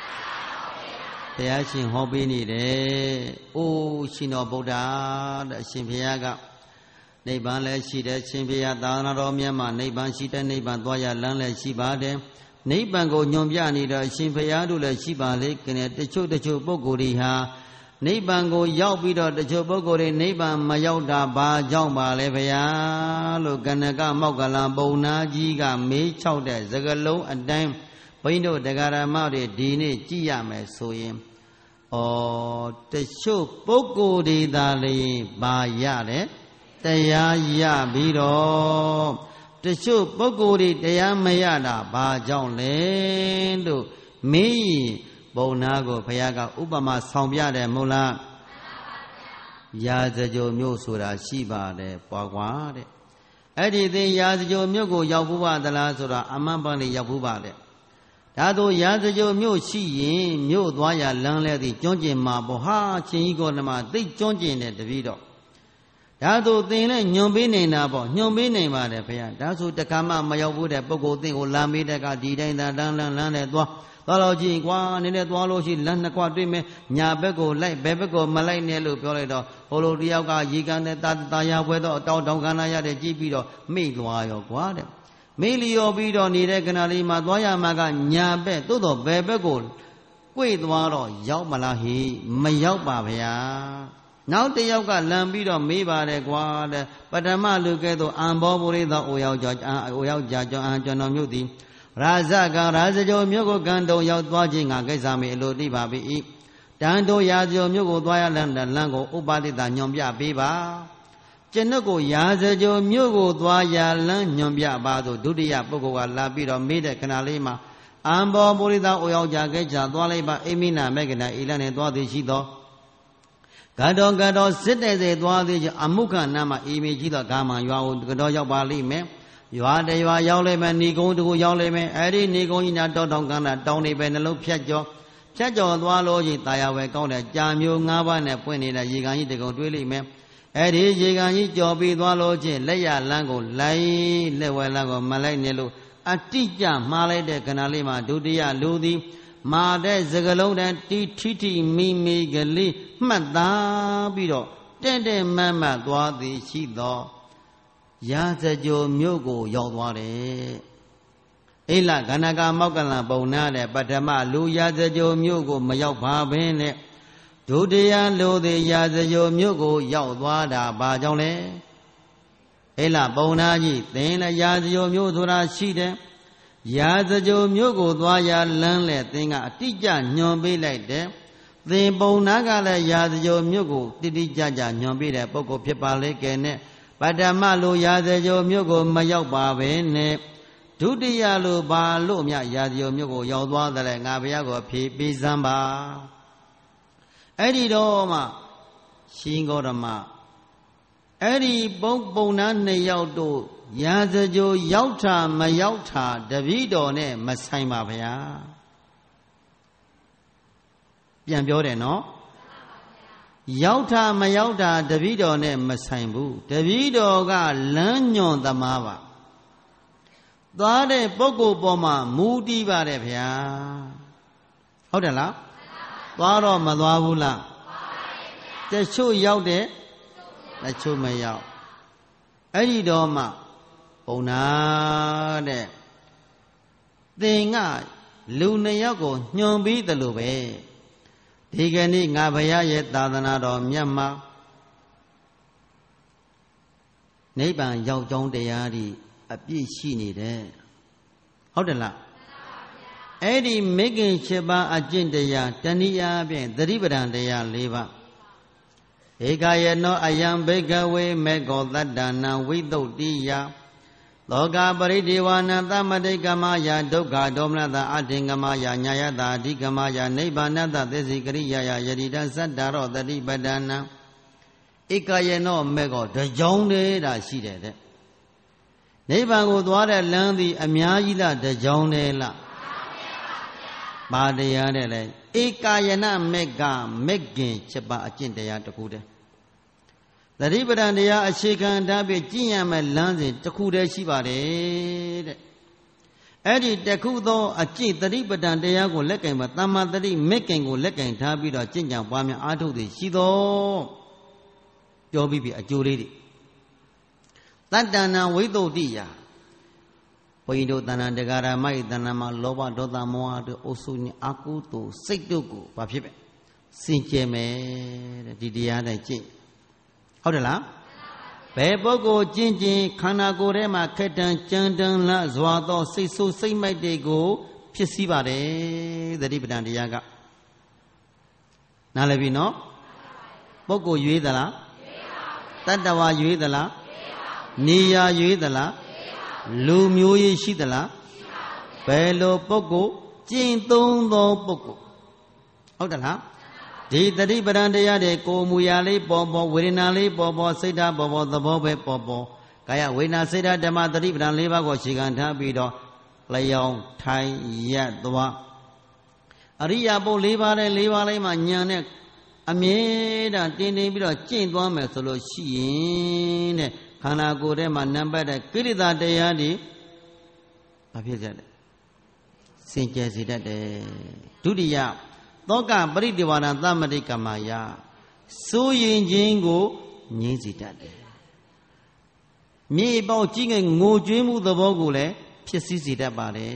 A: တရားရှင်ဟောပေးနေတယ်။အိုးရှင်တော်ဗုဒ္ဓတဲ့အရှင်ဘုရားကနိဗ္ဗာန်လည်းရှိတယ်ရှင်ဘုရားသာသနာတော်မြတ်မှာနိဗ္ဗာန်ရှိတဲ့နိဗ္ဗာန်သွားရလမ်းလည်းရှိပါတယ်။နိဗ္ဗာန်ကိုညွန်ပြနေတော့အရှင်ဘုရားတို့လည်းရှိပါလေခင်ဗျတချို့ပုဂ္ဂိုလ်တွေဟာနိဗ္ဗာန်ကိုရောက်ပြီးတော့တချို့ပုဂ္ဂိုလ်တွေနိဗ္ဗာန်မရောက်တာဘာကြောင့်ပါလဲဘုရားလို့ကနကမောက္ကလံပုံနာကြီးကမေးလျှောက်တဲ့စကားလုံးအတိုင်းဘိန်းတို့တရားဓမ္မတွေဒီနေ့ကြည့်ရမယ်ဆိုရင်တချို့ပုဂ္ဂိုလ်တွေသာလျင်ဘာရတယ်တရားရပြီးတော့တချို့ပုဂ္ဂိုလ်တွေတရားမရတာဘာကြောင့်လဲလို့မင်းဘုံနာကိုဘုရားကဥပမာဆောင်ပြတယ်မို့လားရာဇဂိုမြို့ဆိုတာရှိပါတယ်ပွားကွာတဲ့အဲ့ဒီသင်ရာဇဂိုမြို့ကိုရောက်ဖို့ပါသလားဆိုတာအမှန်ပန်းလေးရောက်ဖို့ပါတဲ့ဒါတို့ရာဇဂိုမြို့ရှိရင်မြို့သွားရလမ်းလဲသည်ကျွန်းကျင်မှာပေါ့ဟာချင်းကြီးကောဓမသိကျွန်းကျင်တဲ့တပည့်တော့ဒါတို့သင်လည်းညွန်ပေးနေတာပေါ့ညွန်ပေးနိုင်ပါတယ်ဘုရားဒါဆိုတက္ကမမရောက်ဘူးတဲ့ပုဂ္ဂိုလ်သင်ကိုလာမေးတဲ့ကဒီတိုင်းသာလမ်းနဲ့သွားလို့ကြည့်ကွာနည်းနည်းသွားလို့ရှိလမ်းနှစ်ခွတွေ့မယ်ညာဘက်ကိုလိုက်ဘယ်ဘက်ကိုမလိုက်နဲ့လို့ပြောလိုက်တော့ဟိုလိုတယောက်ကရေကန်တဲ့တာယာပွဲတော့တောင်းကဏ္ဍရတဲ့ကြည့်ပြီးတော့မိတ်သွားရောကွာတဲ့မေးလျော်ပြီးတော့နေတဲ့ခဏလေးမှာသွားရမှာကညာဘက်သို့တော့ဘယ်ဘက်ကိုကွေ့သွားတော့ရောက်မလားဟိမရောက်ပါဗျာနောက်တစ်ယောက်ကလမ်းပြီးတော့မေးပါတယ်ကွာတဲ့ပထမလူကဲ့သို့အံဘောပုရိသအိုရောက်ကြကျွန်တော်မြို့သည်ရာဇဂိုမြို့ကိုကံတုံရောက်သွားခြင်းငါကိစ္စမေအလိုတိပါပြီတန်တို့ရာဇဂိုမြို့ကိုသွားရလမ်းကိုဥပတိတာညွန်ပြပေးပါကျွန်ုပ်ကိုရာဇဂိုမြို့ကိုသွားရလမ်းညွန်ပြပါဆိုဒုတိယပုဂ္ဂိုလ်ကလာပြီးတော့မေးတဲ့ခဏလေးမှာအံဘောပုရိသအိုရောက်ကြကိစ္စသွားလိုက်ပါအိမိနာမေကနာဣလနဲ့သွားသည်ရှိသောကတော်စစ်တဲ့စေသွားသည်အမုခနာမှာအိမိရှိသောဂါမံရွာကိုကတော်ရောက်ပါလိမ့်မယ်ရွာတရွာရောက်လိမ့်မယ်ဏီကုန်းတကူရောက်လိမ့်မယ်အဲ့ဒီဏီကုန်းကြီးနာတောင်းကန်းတာတောင်းနေပဲနှလုံးဖြတ်ကျော်သွားလို့ရှိတာယာဝဲကောင်းတဲ့ကြာမျိုး၅ပါးနဲ့ပွင့်နေတဲ့ရေကန်ကြီးတကုံတွေးလိမ့်မယ်အဲ့ဒီရေကန်ကြီးကြော်ပြီးသွားလို့ချင်းလက်ရလန်းကိုလိုက်လက်ဝဲလန်းကိုမလိုက်နဲ့လို့အတိကျမှားလိုက်တဲ့ခဏလေးမှာဒုတိယလူသည်မာတဲ့စကလုံးတည်းထိမိကလေးမှတ်သားပြီးတော့တဲ့မတ်သွားသည်ရှိသောရာဇဂိုမြို့ကိုရောက်သွားတယ်အိလကဏကမောက္ကလံပုံနာတဲ့ပထမလူရာဇဂိုမြို့ကိုမရောက်ပါဘဲနဲ့ဒုတိယလူသည်ရာဇဂိုမြို့ကိုရောက်သွားတာဘာကြောင့်လဲအိလပုံနာကြီးသင်လည်းရာဇဂိုမြို့ဆိုတာရှိတယ်ရာဇဂိုမြို့ကိုသွားရလမ်းလဲသင်ကအတိကျညွန်ပေးလိုက်တယ်သင်ပုံနာကလည်းရာဇဂိုမြို့ကိုတိကျညွန်ပေးတဲ့ပုဂ္ဂိုလ်ဖြစ်ပါလေကဲနဲ့ပထမလူရာဇဂိုမြို့ကိုမရောက်ပါပဲနဲ့ဒုတိယလူဘာလို့မြရာဇဂိုမြို့ကိုရောက်သွားတယ်ငါဘုရားကိုဖြေပေးစမ်းပါအဲ့ဒီတော့မှရှင်ဂေါတမအဲ့ဒီပုံနာ2ယောက်တို့ရာဇဂိုရောက်တာမရောက်တာတပည့်တော်နဲ့မဆိုင်ပါဗျာပြန်ပြောတယ်နော်ရောက်တာမရောက်တာတပည့်တော်နဲ့မဆိုင်ဘူးတပည့်တော်ကလမ်းညွန်သမားပါသွားတဲ့ပုဂ္ဂိုလ်ပေါ်မှာမူတည်ပါတယ်ဗျာဟုတ်တယ်လားသွားတော့မသွားဘူးလားတချို့ရောက်တယ်တချို့မရောက်အဲ့ဒီတော့မှဘုံနာတဲ့သင်ကလူ2ယောက်ကိုညွန်ပြီးတယ်လို့ပဲဒီကနေ့ငါဘုရားရဲ့သာသနာတော်မြတ်မှာနိဗ္ဗာန်ရောက်ကြောင်းတရားဒီအပြည့်ရှိနေတယ်ဟုတ်တယ်လားအဲ့ဒီမေခင်7ပါးအကျင့်တရားတဏှိအားဖြင့်သတိပဋ္ဌာန်တရား4ပါးဧကယေနောအယံဘိကဝေမေကောတတ္တနာဝိသုဒ္ဓိယလောကပရိဒေဝနာသမတိကမယဒုက္ခဒေါမနတအထင်ကမယညာယတာအဓိကမယနိဗ္ဗာနတသစ္စိကရိယယယတိတသတ္တရောတတိပဒနာဧကယေနောမေကောတကြောင်းတည်းတာရှိတယ်တဲ့နိဗ္ဗာန်ကိုသွားတဲ့လမ်းသည်အများကြီးလားတကြောင်းတည်းလားဘာတရားတဲ့လဲဧကာယနာမေကမေခင်7ပါးအကျင့်တရားတစ်ခုတည်းသတိပဋ္ဌာန်တရားအခြေခံထားပြီးကျင့်ရမယ်လမ်းစဉ်တစ်ခုတည်းရှိပါတယ်တဲ့အဲ့ဒီတစ်ခုသောအကျင့်သတိပဋ္ဌာန်တရားကိုလက်ကင်မှာတမ္မာတတိမေခင်ကိုလက်ကင်ထားပြီးတော့ကျင့်ကြံပွားများအားထုတ်သည်ရှိသောပြောပြီးပြီအကျိုးလေးတွေတတ္တနာဝိသုဒ္ဓိယဘုန်းကြီးတို့တဏ္ဍတဂရမိုက်တဏ္ဍမှာလောဘဒေါသမောဟတို့အုပ်စုနဲ့အကုသိုလ်စိတ်တို့ကိုဘာဖြစ်ပဲစင်ကြယ်မယ်တဲ့ဒီတရားနဲ့ကျင့်ဟုတ်တယ်လားဘယ်ပုဂ္ဂိုလ်ကျင့်ခြင်းခန္ဓာကိုယ်ထဲမှာခက်တန်ကြမ်းတမ်းလဇွာသောစိတ်ဆိုးစိတ်မိုက်တွေကိုဖြစ်စည်းပါတယ်သတိပဋ္ဌာန်တရားကနားလည်ပြီနော်ပုဂ္ဂိုလ်ရွေးသလားတတ္တဝါရွေးသလားနေရာရွေးသလားလူမျိုးရေးရှိသလားဘယ်လိုပုဂ္ဂိုလ်ကျင့်သုံးသောပုဂ္ဂိုလ်ဟုတ်တယ်လားဒီတတိပဋ္ဌာန်တရားတွေကိုယ်မူရာလေးပေါ်ပေါ်ဝေဒနာလေးပေါ်ပေါ်စိတ်ဓာတ်ပေါ်ပေါ်သဘောပဲပေါ်ပေါ်ကာယဝေဒနာစိတ်ဓာတ်ဓမ္မတတိပဋ္ဌာန်၄ပါးကိုရှေခံထားပြီးတော့လျောင်းထိုင်ရပ်သွားအရိယာပုတ်၄ပါးနဲ့၄ပါးလေးမှာဉာဏ်နဲ့အမြဲတမ်းတင်းတင်းပြီးတော့ကျင့်သွားမယ်ဆိုလို့ရှိရင်တဲ့ခန္ဓာကိုယ်ထဲမှာနံပါတ်တဲ့ကိလေသာတရားတွေဘာဖြစ်ကြလဲစင်ကြယ်စေတတ်တယ်ဒုတိယသောကပရိဒေဝနာသမတိကမ္မာယစိုးရင်ခြင်းကိုငြိမ့်စေတတ်တယ်မြေပေါက်ကြီးငယ်ငိုကြွေးမှုသဘောကိုလည်းဖြစ်စည်းစေတတ်ပါတယ်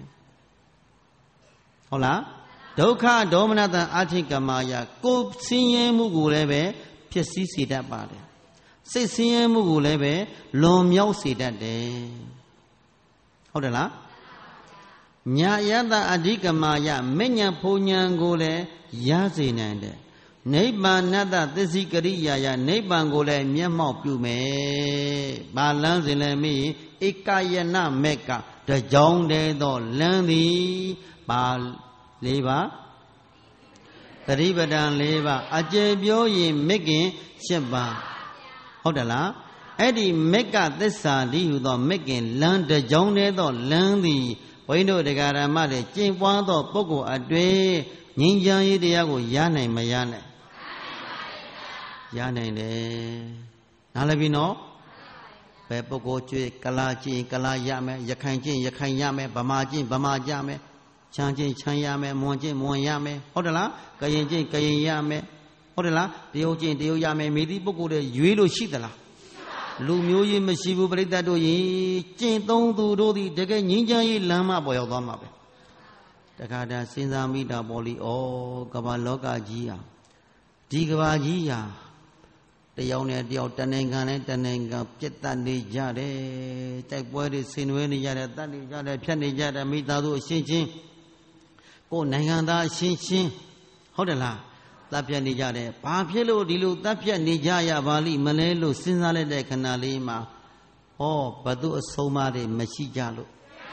A: ဟုတ်လားဒုက္ခဒေါမနတအာထိကမ္မာယကိုယ်ဆင်းရဲမှုကိုလည်းပဲဖြစ်စည်းစေတတ်ပါတယ်စိတ်ဆင်းရဲမှုကိုလည်းပဲလွန်မြောက်စေတတ်တယ်ဟုတ်တယ်လားညာယတအဓိကမာယမဉ္ဇဉ်ဖုန်ဉဏ်ကိုလည်းရစေနိုင်တယ်နိဗ္ဗာန်တသစ္စည်းကရိယာယနိဗ္ဗာန်ကိုလည်းမျက်မှောက်ပြုမယ်ဘာလမ်းစဉ်လဲမေးဧကယနမေကတကြောင်းတည်းသောလမ်းသည်ဘာ၄ပါးသတိပဋ္ဌာန်၄ပါးအကျေပြောရင်မေခင်၈ပါးဟုတ်တယ်လားအဲ့ဒီမေကသစ္စာတည်းဟူသောမေခင်လမ်းတကြောင်းတည်းသောလမ်းသည်ဘုန်းကြီးတို့တရားဓမ္မတွေကျင့်ပွားသောပုဂ္ဂိုလ်အတွေ့ငြိမ်းချမ်းရေးတရားကိုရနိုင်မရနိုင်ရနိုင်တယ်နားလည်ပြီနော်ဘယ်ပုဂ္ဂိုလ်ကျွေးကလာကျင့်ကလာရမယ်ရခိုင်ကျင့်ရခိုင်ရမယ်ဗမာကျင့်ဗမာကြမယ်ချမ်းကျင့်ချမ်းရမယ်မွန်ကျင့်မွန်ရမယ်ဟုတ်တယ်လားကရင်ကျင့်ကရင်ရမယ်ဟုတ်တယ်လားတရုတ်ကျင့်တရုတ်ရမယ်မိသည့်ပုဂ္ဂိုလ်တွေရွေးလို့ရှိသလားလူမျိုးရေးမရှိဘူးပြိတ္တတို့ရင်ကျင့်သုံးသူတို့သည်တကယ်ငြိမ်းချမ်းရေးလမ်းမပေါ်ရောက်သွားမှာပဲတခါတည်းစဉ်းစားမိတာပေါ်လီဩကမ္ဘာလောကကြီးဟာဒီကမ္ဘာကြီးဟာတယောက်နဲ့တယောက်တနိုင်ငံနဲ့တနိုင်ငံပြတ်တတ်နေကြတယ်တိုက်ပွဲတွေဆင်နွှဲနေကြတယ်တတ်နေကြတယ်ဖြတ်နေကြတယ်မိသားစုအချင်းချင်းကိုယ်နိုင်ငံသားအချင်းချင်းဟုတ်တယ်လားတပ်ဖြတ်နေကြတယ်ဘာဖြစ်လို့ဒီလိုတပ်ဖြတ်နေကြရပါလိမလဲလို့စဉ်းစားလိုက်တဲ့ခဏလေးမှာဟောဘသူအဆုံးအမတွေမရှိကြလို့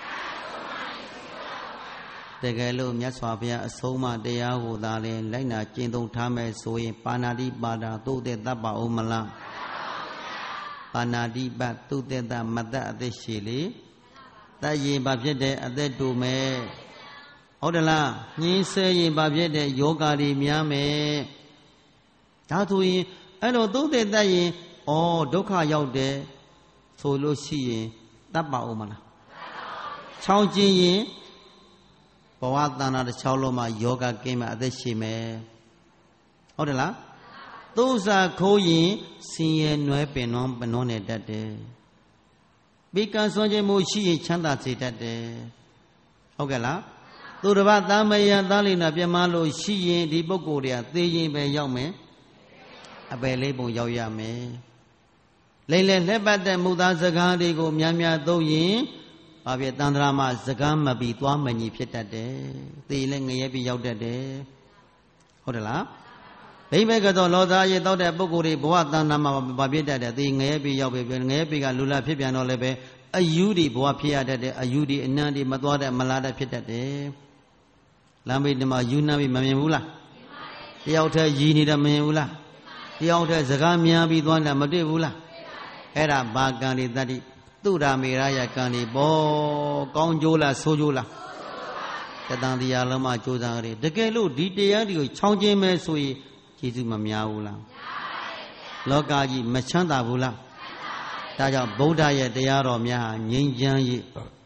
A: တကယ်လို့မြတ်စွာဘုရားအဆုံးအမတရားကိုသာလဲလိုက်နာကျင့်သုံးထားမယ်ဆိုရင်ပါဏာတိပါဒသုတ်တဲ့တပ်ပါဦးမလားပါဏာတိပသုတ်တဲ့မတ္တအသက်ရှိလေတတ်ရင်ဘာဖြစ်တဲ့အသက်တူမယ်ဟုတ်တယ်လားညင်းဆဲရင်ဘာဖြစ်တဲ့ယောဂါတွေများမယ်ဒါဆိုရင်အဲ့လိုသုတ်တဲ့တတ်ရင်ဩဒုက္ခရောက်တယ်ဆိုလို့ရှိရင်တတ်ပါဦးမလားချောင်းကျင်ရင်ဘဝတဏ္ဍာတစ်ချောင်းလုံးမှာယောဂကင်းမှာအသက်ရှိမယ်ဟုတ်တယ်လားသုစာခိုးရင်ဆင်းရဲနွယ်ပင်နှောနေတတ်တယ်ပိကံစွန့်ခြင်းမှုရှိရင်ချမ်းသာစေတတ်တယ်ဟုတ်ကဲ့လားသူတစ်ပါးသားမယသားလိနာပြမလို့ရှိရင်ဒီပုဂ္ဂိုလ်တွေကသေရင်ပဲရောက်မယ်အပယ်လေးပုံရောက်ရမယ်လိမ့်လေလက်ပတ်တဲ့မူသားစကားတွေကိုများများသုံးရင်ဘာဖြစ်တန္တရာမှာစကားမပြီးသွားမညီဖြစ်တတ်တယ်သေလည်းငရဲပြီးရောက်တတ်တယ်ဟုတ်တယ်လားဘိမေကတော့လောသားရေတောက်တဲ့ပုဂ္ဂိုလ်တွေဘဝတဏ္ဍာမှာဘာဖြစ်တတ်တယ်သေငရဲပြီးရောက်ပြီငရဲပြီးကလူလာဖြစ်ပြန်တော့လည်းပဲအယူတွေဘဝဖြစ်ရတတ်တယ်အယူတွေအနံ့တွေမသွားတဲ့မလာတဲ့ဖြစ်တတ်တယ်လမ်းဘေးမှာယူနှမ်းပြီးမမြင်ဘူးလားတယောက်တည်းရည်နေတာမမြင်ဘူးလားတယောက်တည်းစကားများပြီးသွားတာမတွေ့ဘူးလားအဲ့ဒါဘာကံတွေတတ္တိသူရာမေရယကံတွေပေါ့ကောင်းကျိုးလားဆိုးကျိုးလားက tang the alama chozari. The Gelo detail chong me sui, Jizu Mamiaula. Logaji, Machanda Bula. Taja Boda ye de Aromia, Ninjan ye.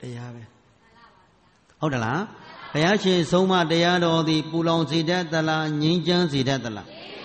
A: Hodala. Payachi Soma de Ado, the Pulon Zidatala, Ninjan Zidatala.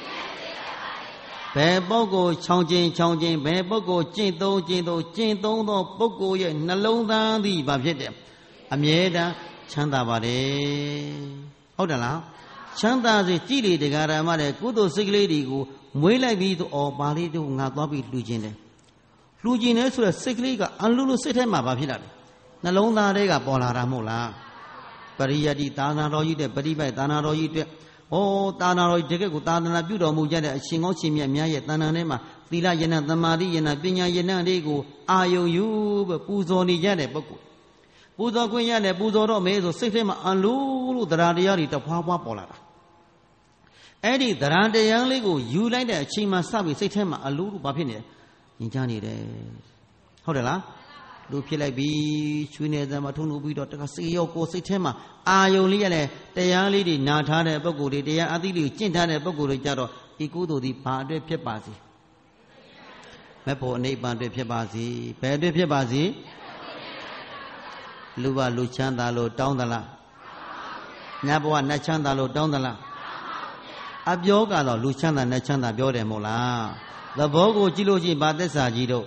A: Bebogo, Chonging, Bebogo, Jinto, Boko, Nalonda, the Babjet. Amieda, Chanda Bade. Hodala. Chanda the Chili, the Garamade, Kudo Siglady, Muela Vito or Bali to Natabi Lugine. Lugine to a sickly, Anlulu Sitema Babila. Nalonda Rega Bola Ramola. Paria di Tana Roy, the Pariba, Tana Roy. Oh, Tana Roy, Tana Budo Mujada, Shingochimia, Maya, Tananema, Villa Yena, the Maria, Pina Yena, Rego, Ayo, you, Puzoni Yane, Boku. Puzo Guiane, Puzoro, Mezo, Sitema, Anlulu, the Radiari, the Papa Pola. Eddie, the Rande young Lego, you like the Chima Sabi, Sitema, Alulu, Papine, in Johnny. Hodela? Lupila be, Chune, the Matunu, Yoko, Sitema, Ayoliane, the young lady, Natana, Boguri, the Adili, Chintana, Boguri, Jaro, Ikudo, the Padre Piepazi. Mepo, Neighbor Piepazi, Pedre Piepazi, Luba Luchandalo, down the la. Nabua Nachandalo, down the la. Abyoga, Luchanda, Nachanda, Biore Mola. The Bogo Giloji, Badesa Gido.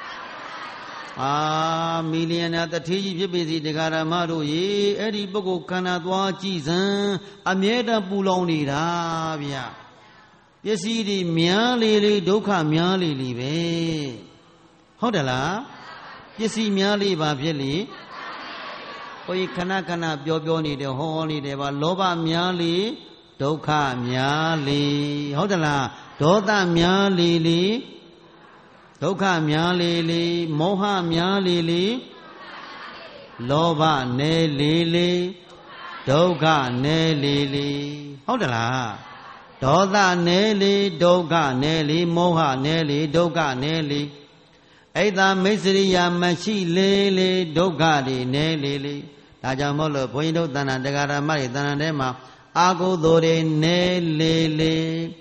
A: Ah, million at the Tiji busy, the Garamado, ye, Eddie Bogo Canadua, Chizan, Amieda Buloni, Rabia. Yes, the Miali, Doka Miali, live. Hodela? Yes, Miali, Babieli. Oi Kanakana, Bioboni, the Holy, they were Loba Miali, Doka Miali. Hodela, Doda Miali. Doka Miali, Moha Miali, Loba Ne Lili, Doga Ne Lili. Hodala. Doda Neli, Doga Neli, Moha Neli, Doga Neli. Aida Mesriya Machi Lili, Doga Neli. Tajamolo, Poindo Dana, Degara Mari, Dana Dema, Ago Dore Neli.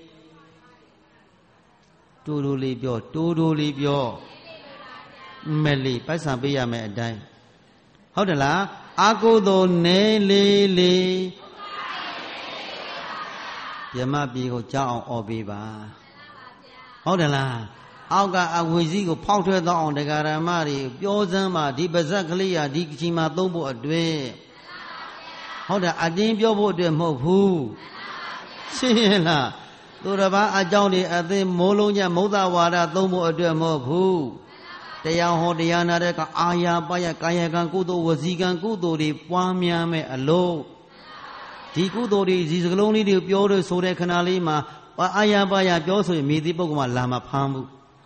A: Tuduli Bio, Melly, Pasabia may die. How the la? Ago do Nelly Yamabi go Jao or Biba. How the la? Alga Awizigo powdered on the Garamari, Biozama, Di Bazaklia, Di Chima Dobo a dwe. How the Adim Biobo de Mohu? Sila. Duraba Ajoni at the Molonia Modawara Domo Ademo Hu. They are Hodiana Aya Baya Kayagan Kudo was Zigan Kudo, the Pamiame alo. Tikudo is only the Piore Sore Canalima, but Aya Baya Joso, Midipogma Lama Pamu.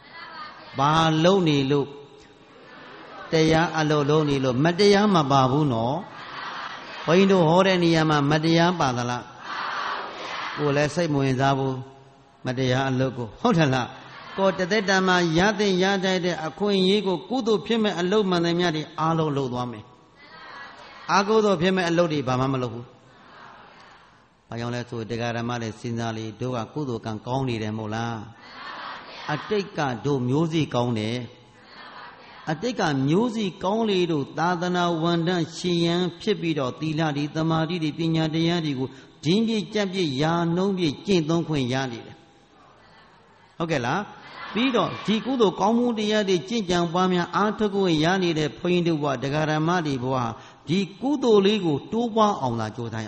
A: Ba Loni look. They are alone, look. Madayama Babu no. Poindo Horeniama Madaya Badala. Oh, let's say Moenzabu, Madea and Logo. Hotela. Go to the Dama Yade Yade, a Queen Yigo, Kudo Pime and Loma Namiadi, Alo Lodwame. Ago do Pime and Lodi, Bamamalo. Payonle to the Garamade Sinali, Doga Kudo can Koni de Mola. I take a do music only. I take a music only to Tadana Wanda, Chian, Pipido, Tiladi, Tamadi, Pina de Yadigo. Jinji Champi Ya no be Jinton Queen Yadi. Okay, la Pido, Tikudo, Comudia de Jinjan Bamia, Antago Yani, the point of what the Garamadi Boa, Tikudo Ligo, Tuba on la Jotayame.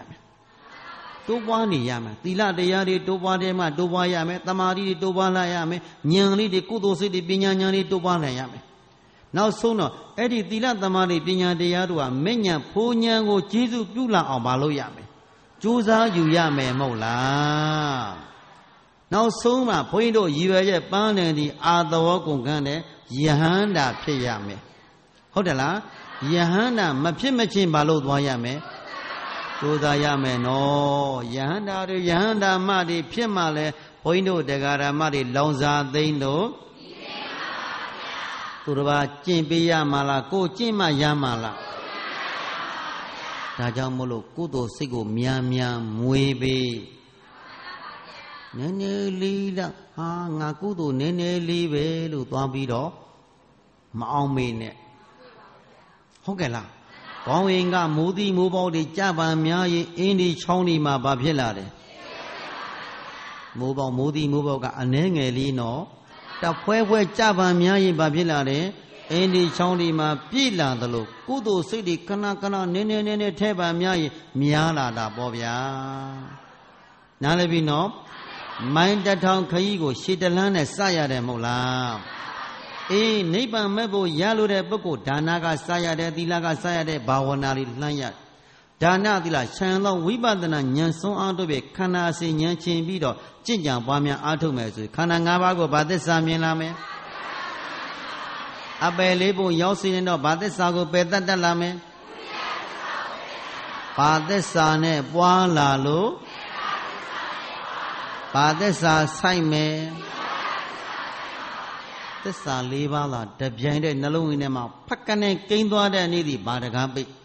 A: Tuba Niyama, Tila de Yadi, Tuba de Ma, Tuba Yame, Tamari, Tuba Layame, Nyangli, the Kudo City, Pinyani, Tuba Layame. Now sooner, Eddie Tila Tamari, Pinya de Yadua, Menya, Punyango, Jizu, Pula, or Baloyame. Juza Yuyame Mola. Now Soma, Poindo, you are a pan and the other Wakungane, Yahanda Payame. Hodela, Yahanda, Mapimachin Balo Dwayame. Juza Yame, no, Yahanda, Madi, Pimale, Poindo, the Garamadi, Lonza, they know. Turba, Chimpia Mala, Ko Chima Yamala. ဒါကြောင့်မို့လို့ကုသိုလ်စိတ်ကိုများများမွေးပေးနည်းနည်းလေးလားဟာငါကုသိုလ်နည်းနည်းလေးပဲလို့သွားပြီးတော့မအောင်မေးနဲ့ဟုတ်ကဲ့လားဘောင်းဝင်ကမိုးသီးမိုးပေါက်တွေကြပံများရင်အင်းဒီချောင်းဒီမှာဘာဖြစ်လာတယ်မိုးပေါက်မိုးသီးမိုးပေါက်ကအနှဲငယ်လေးနော်တဖွဲဖွဲကြပံများရင်ဘာဖြစ်လာတယ်အင်းဒီချောင်းဒီမှာပြည့်လာသလိုကုသိုလ်စိတ်တွေခဏခဏနည်းနည်းနည်းနည်းထဲပံများရင်များလာတာပေါ့ဗျာနားလည်ပြီနော်မိုင်းတထောင်ခကြီးကိုရှည်တလန်းနဲ့စရတယ်မဟုတ်လားအေးနိဗ္ဗာန်မဲ့ဖို့ရလို့တဲ့ပုဂ္ဂိုလ်ဒါနကစရတယ်သီလကစရတဲ့ဘာဝနာလေးလှမ်းရဒါနသီလခြံသောဝိပဿနာဉာဏ်ဆုံးအားတို့ပဲခန္ဓာစိဉာဏ်ချင်းပြီးတော့ကြင်ကြံပွားများအားထုတ်မယ်ဆိုခန္ဓာ၅ပါးကိုဘာသစ္စာမြင်လာမယ်အပယ်လေးပုံရောက်စီရင်တော့ဘာသစ္စာကိုပယ်တတ်လာမယ်ဘာသစ္စာနဲ့ပွားလာလို့ဘာသစ္စာဆိုင်မယ်သစ္စာ၄ပါးသာတပြိုင်တည်းနှလုံးထဲမှာဖက်ကနေကိန်းသွားတဲ့နေ့ဒီဘာတကားပိတ်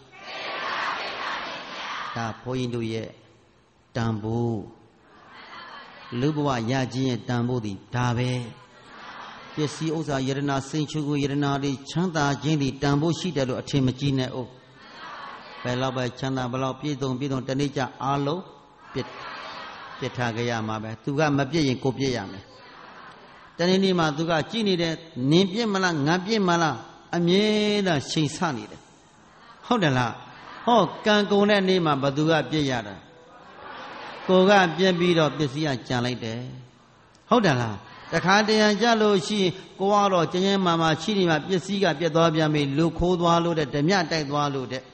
A: ဒါဘုန်းကြီးတို့ရဲ့တန်ဖိုးလူဘဝရခြင်းရဲ့တန်ဖိုးဒီဒါပဲပစ္စည်းဥစ္စာယရနာစိန်ချူကိုယရနာတွေချမ်းသာခြင်းဒီတန်ဖိုးရှိတယ်လို့အထင်မကြီးနဲ့ဦးဘယ်တော့ပဲချမ်းသာဘယ်တော့ပြည့်စုံတနေ့ကျအားလုံးပြစ်ထားကြရမှာပဲသူကမပြည့်ရင်ကိုပြည့်ရမယ်တနေ့နေ့မှာသူကကြည်နေတဲ့နင်ပြစ်မလားငါပြစ်မလားအမြဲတမ်းချိန်ဆနေတယ်ဟုတ်တယ်လားဟောကံကုန်တဲ့နေ့မှာဘသူကပြစ်ရတာကိုကပြစ်ပြီးတော့ပစ္စည်းကကြံလိုက်တယ်ဟုတ်တယ်လားတခါတရံကြလို့ရှိရင်ကိုကတော့ကျင်းကျင်းမာမာရှိနေမှာပစ္စည်းကပြတ်သွားပြန်ပြီလူခိုးသွားလို့တဲ့ဓမြတိုက်သွားလို့တဲ့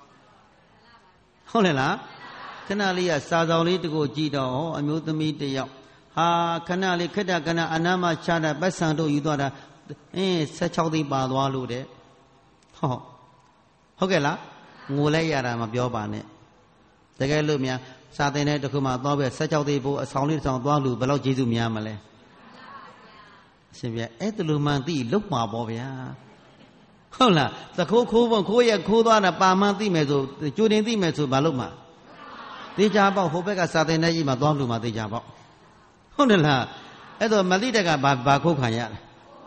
A: ဟုတ်တယ်လားခဏလေးကစာဆောင်လေးတကိုကြည့်တော့ဟောအမျိုးသမီးတယောက်ဟာခဏလေးခက်တာခဏအနာမချတာပတ်စံတို့ယူသွားတာ16သိန်းပါသွားလို့တဲ့ဟုတ်ကဲ့လားငိုလိုက်ရတာမပြောပါနဲ့တကယ်လို့များစာသင်တဲ့တခုမှသွားပြီး16သိန်းပို့အဆောင်လေးတစ်ဆောင်သွားလို့ဘယ်လောက်ကျေးဇူးများမလဲအရှင်ပြအဲ့တလူမှန်သိလုတ်မှာပေါ့ဗျာဟုတ်လားသခိုးခိုးဖို့ခိုးရခိုးသွားတာပါမှန်းသိမယ်ဆိုကြိုတင်သိမယ်ဆိုဘာလို့မှာသေချာပေါ့ဟိုဘက်ကစာသင်တဲ့ကြီးမှာသွားလို့မှာသေချာပေါ့ဟုတ်တယ်လားအဲ့တော့မလိတက်ကဘာခိုးခံရလဲ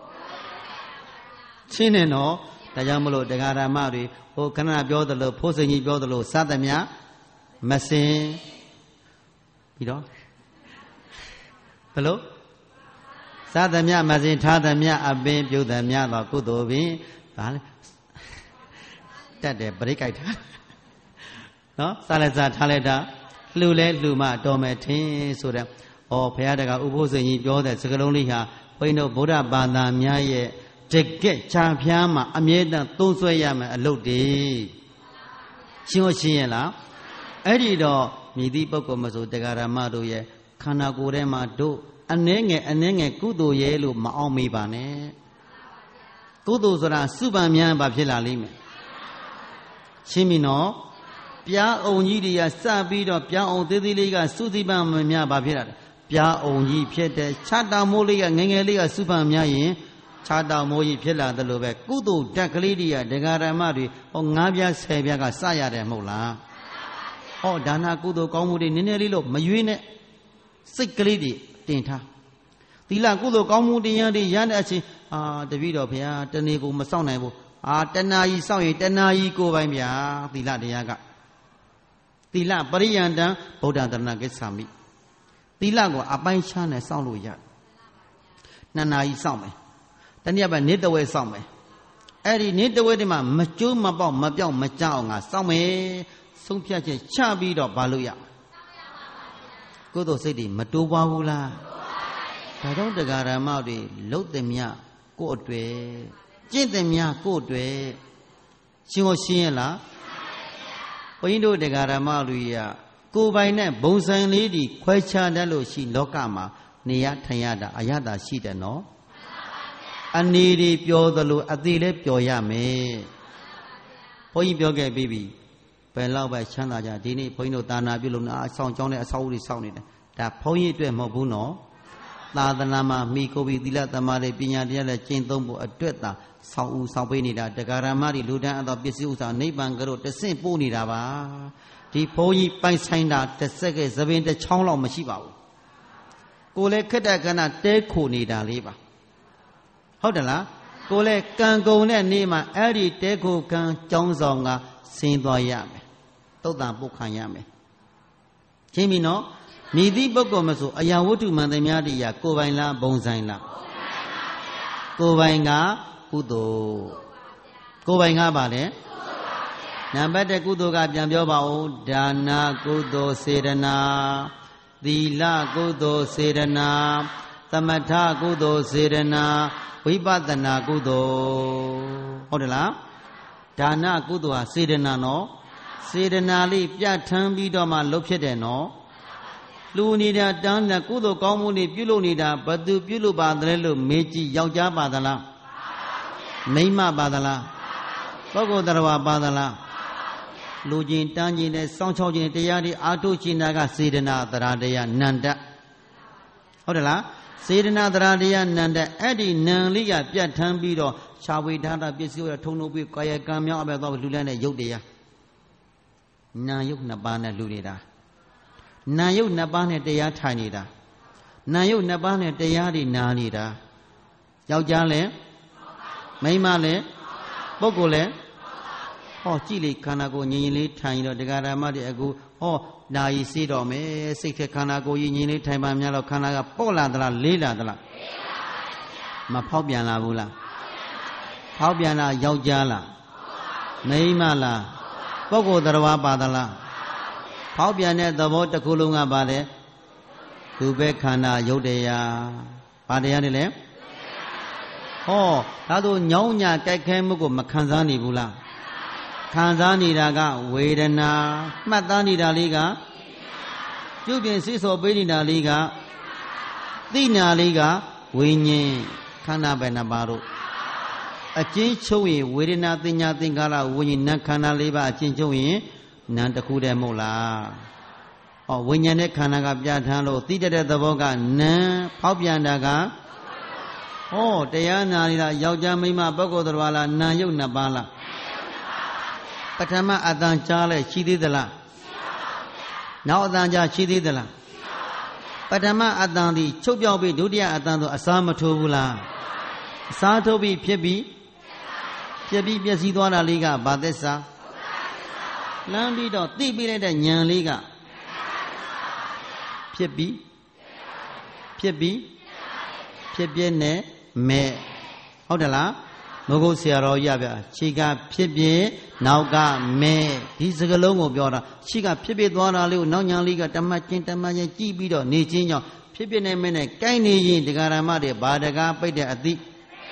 A: ချင်းနေတော့ဒါကြောင့်မလို့တရားဓမ္မတွေဟိုခဏပြောသလိုဖိုးစိန်ကြီးပြောသလိုစသမျှမစင်ပြီးတော့ဘယ်လိုစသမျှမစင်ထားသမျှအပင်ပြုသမျှသောကုသိုလ်ပင်ဗာလဲတက်တယ်ပရိကြိုက်တာနော်စားလဲစားထားလဲတာလှူလဲလှူမှတော်မယ်ထင်ဆိုတဲ့ဩဘုရားတကဥပုသ်ရှင်ကြီးပြောတဲ့စကားလုံးလေးဟာဘုန်းကြီးတို့ဗုဒ္ဓဘာသာများရဲ့တကက်ချာဖျားမှာအမြဲတမ်းသုံးဆွဲရမယ်အလုပ်တွေရှင်းရလားအဲ့ဒီတော့မြည်သည့်ပုဂ္ဂိုလ်မဆိုတရားဓမ္မတို့ရဲ့ခန္ဓာကိုယ်ထဲမှာတို့အနှဲငယ်ကုသိုလ်ရဲ့လို့မအောင်မေးပါနဲ့ကုသိုလ်ဆိုတာစုပန်များဘာဖြစ်လာလိမ့်မယ်ရှင်းပြီနော်ပြားအောင်ကြီးတွေကစပြီးတော့ပြားအောင်သေးသေးလေးကစုစည်းပန်များဘာဖြစ်လာလဲပြားအောင်ကြီးဖြစ်တဲ့ခြားတောင်မိုးလေးကငယ်ငယ်လေးကစုပန်များရင်ခြားတောင်မိုးကြီးဖြစ်လာတယ်လို့ပဲကုသိုလ်ဓာတ်ကလေးတွေကဒကာဓမ္မတွေဟော9ပြား10ပြားကစရတယ်မဟုတ်လားဟောဒါနကုသိုလ်ကောင်းမှုတွေနည်းနည်းလေးလို့မရွေးနဲ့စိတ်ကလေးတွေတင်ထားသီလကုသိုလ်ကောင်းမှုတရားတွေရတဲ့အချိန်တပည့်တော်ဘုရားတနေ့ကိုမစောင့်နိုင်ဘူးတဏှာကြီးစောင့်ရင်တဏှာကြီးကိုပိုင်ဗျာသီလတရားကသီလပရိယန္တံဗုဒ္ဓတရဏကိစ္ဆာမိသီလကိုအပိုင်းခြားနဲ့စောင့်လို့ရ2 နာရီစောင့်မယ်တနည်းပဲနေ့တဝဲစောင့်မယ်အဲ့ဒီနေ့တဝဲတည်းမှာမကျိုးမပေါက်မပြောင်းမကြောက်အောင်ငါစောင့်မယ်ဆုံးဖြတ်ချက်ချပြီးတော့ဘာလို့ရကုသိုလ်စိတ်တွေမတိုးပွားဘူးလားဒါတော့တရားဓမ္မတွေလှုပ်သည်မြကိုယ့်အတွေ့ကျင့်သည်မြကိုယ့်အတွေ့ရှင်းရလားဘုန်းကြီးတို့တရားဓမ္မတွေကကိုယ်ပိုင်နဲ့ဘုံစံလေးတွေခွဲခြားတတ်လို့ရှိလောကမှာနေရထိုင်ရတာအရသာရှိတယ်နော်အနေတွေပျော်သလိုအသေးလည်းပျော်ရမယ်ဘုန်းကြီးပြောခဲ့ပြီးပြီဘယ်လောက်ပဲချမ်းသာကြဒီနေ့ဘုန်းကြီးတို့သာနာပြုလို့အဆောင်ကျောင်းနဲ့အဆောက်အဦတွေစောင့်နေတယ်ဒါဘုန်းကြီးအတွက်မဟုတ်ဘူးနော်သာသနာမှာမိကိုပြီးသီလသမားတွေပညာတရားနဲ့ကျင့်သုံးဖို့အတွက်သာဆောင်းဦးဆောင်းပေးနေတာတရားဓမ္မတွေလူတန်းအသောပစ္စည်းဥစ္စာနိဗ္ဗာန်ကတော့တဆင့်ပို့နေတာပါဒီဘုန်းကြီးပိုင်ဆိုင်တာတစ်စက်ကသပင်တစ်ချောင်းလောက်မရှိပါဘူးကိုယ်လည်းခက်တဲ့ကဏ္ဍတဲခိုနေတာလေးပါဟုတ်တယ်လားကိုယ်လည်းကံကုန်တဲ့နေ့မှာအဲ့ဒီတဲခိုကံကြောင်းဆောင်ကဆင်းသွားရမယ်တုတ်တန်ပုတ်ခံရမယ်ရှင်းပြီနော်မြည်သည့်ပုဂ္ဂိုလ်မဆိုအရာဝတ္ထုမှန်သမျှတည်းရာကိုယ်ပိုင်လားဘုံဆိုင်လားကိုယ်ပိုင်ကကုသိုလ်ကိုယ်ပိုင်ကပါလေနံပါတ်1ကုသိုလ်ကပြန်ပြောပါဦးဒါနကုသိုလ်စေတနာသီလကုသိုလ်စေတနာသမထကုသိုလ်စေတနာဝိပဿနာကုသိုလ်ဟုတ်တယ်လားဒါနကုသိုလ်ဟာစေတနာနော်စေတနာလေးပြဋ္ဌာန်းပြီးတော့မှလုပ်ဖြစ်တယ်နော်လူနေတာတန်းတဲ့ကုသိုလ်ကောင်းမှုတွေပြုလုပ်နေတာဘသူပြုလုပ်ပါတယ်လို့မေးကြည့်ယောက်ျားပါသလားမိန်းမပါသလားပုဂ္ဂိုလ်တရားပါသလားလူချင်းတန်းချင်းနဲ့စောင့်ချောက်ချင်းတရားတွေအာထုချင်းတာကစေတနာတရားတရားနန္တဟုတ်တယ်လားစေတနာတရားတရားနန္တအဲ့ဒီနံလေးကပြတ်ထမ်းပြီးတော့ခြာဝေထားတာပစ္စည်းရထုံထုံပြီးကာယကံမြောက်အပဲတော့လူလန်းတဲ့ရုပ်တရားနာယုတ်နှစ်ပါးနဲ့လူနေတာနာယုတ်နှစ်ပါးနဲ့တရားထိုင်နေတာနာယုတ်နှစ်ပါးနဲ့တရားတွေနာနေတာယောက်ျားလည်းမိန်းမလည်းပုဂ္ဂိုလ်လည်းဟောကြည့်လေခန္ဓာကိုယ်ငြိမ်ငြိမ်လေးထိုင်တော့တရားဓမ္မတွေအခုဟောနာယီစေးတော်မယ်စိတ်ထဲခန္ဓာကိုယ်ငြိမ်ငြိမ်လေးထိုင်ပါများတော့ခန္ဓာကပေါ့လာသလားလေးလာသလားမဖောက်ပြန်လာဘူးလားဖောက်ပြန်လာယောက်ျားလားမိန်းမလားပုဂ္ဂိုလ်တရားပါသလားဖောက်ပြန်တဲ့သဘောတစ်ခုလုံးကပါတယ်သူပဲခန္ဓာယုတ်တရားဘာတရားတွေလဲဟောဒါဆိုညောင်းညာကြိုက်ခဲမှုကိုမခံစားနေဘူးလားခံစားနေတာကဝေဒနာမှတ်သားနေတာလေးကပြုပြင်စိစောပေးနေတာလေးကသိနာလေးကဝိညာဉ်ခန္ဓာပဲနှစ်ပါးတို့အကျဉ်းချုပ်ရင်ဝေဒနာသိညာသင်္ခါရဝိညာဉ်နံခန္ဓာလေးပါအကျဉ်းချုပ်ရင်နံတစ်ခုတည်းမဟုတ်လားဟောဝိညာဉ်နဲ့ခန္ဓာကပြဋ္ဌာန်းလို့သိတဲ့သဘောကနံဖောက်ပြန်တာကဟောတရားနာနေတာယောက်ျားမိန်းမပုဂ္ဂိုလ်တော်လားနာယုတ်နှစ်ပါးလားပထမအတန်ကြားလဲရှိသေးသလားနောက်အတန်ကြားရှိသေးသလားပထမအတန်ဒီချုပ်ပြောက်ပြီးဒုတိယအတန်ဆိုအစားမထိုးဘူးလားအစားထိုးပြီးဖြစ်ပြီးပျက်စီးသွားတာလေးကဘာသစ္စာလမ်းပြီးတော့သိပြီးလိုက်တဲ့ဉာဏ်လေးကဖြစ်ပြီးပြည့်နဲ့မဲ့ဟုတ်တယ်လားမဟုတ်ဆရာတော်ရဗျခြေကဖြစ်ပြနောက်ကမဲ့ဒီစကလုံးကိုပြောတာခြေကဖြစ်ပြသွားတာလေးကိုနောက်ညာလေးကတမတ်ချင်းကြည့်ပြီးတော့နေချင်းကြောင့်ဖြစ်ပြနေမဲ့နဲ့ကိုင်းနေရင်တရားဓမ္မတွေဘာတကားပိတ်တဲ့အသည့်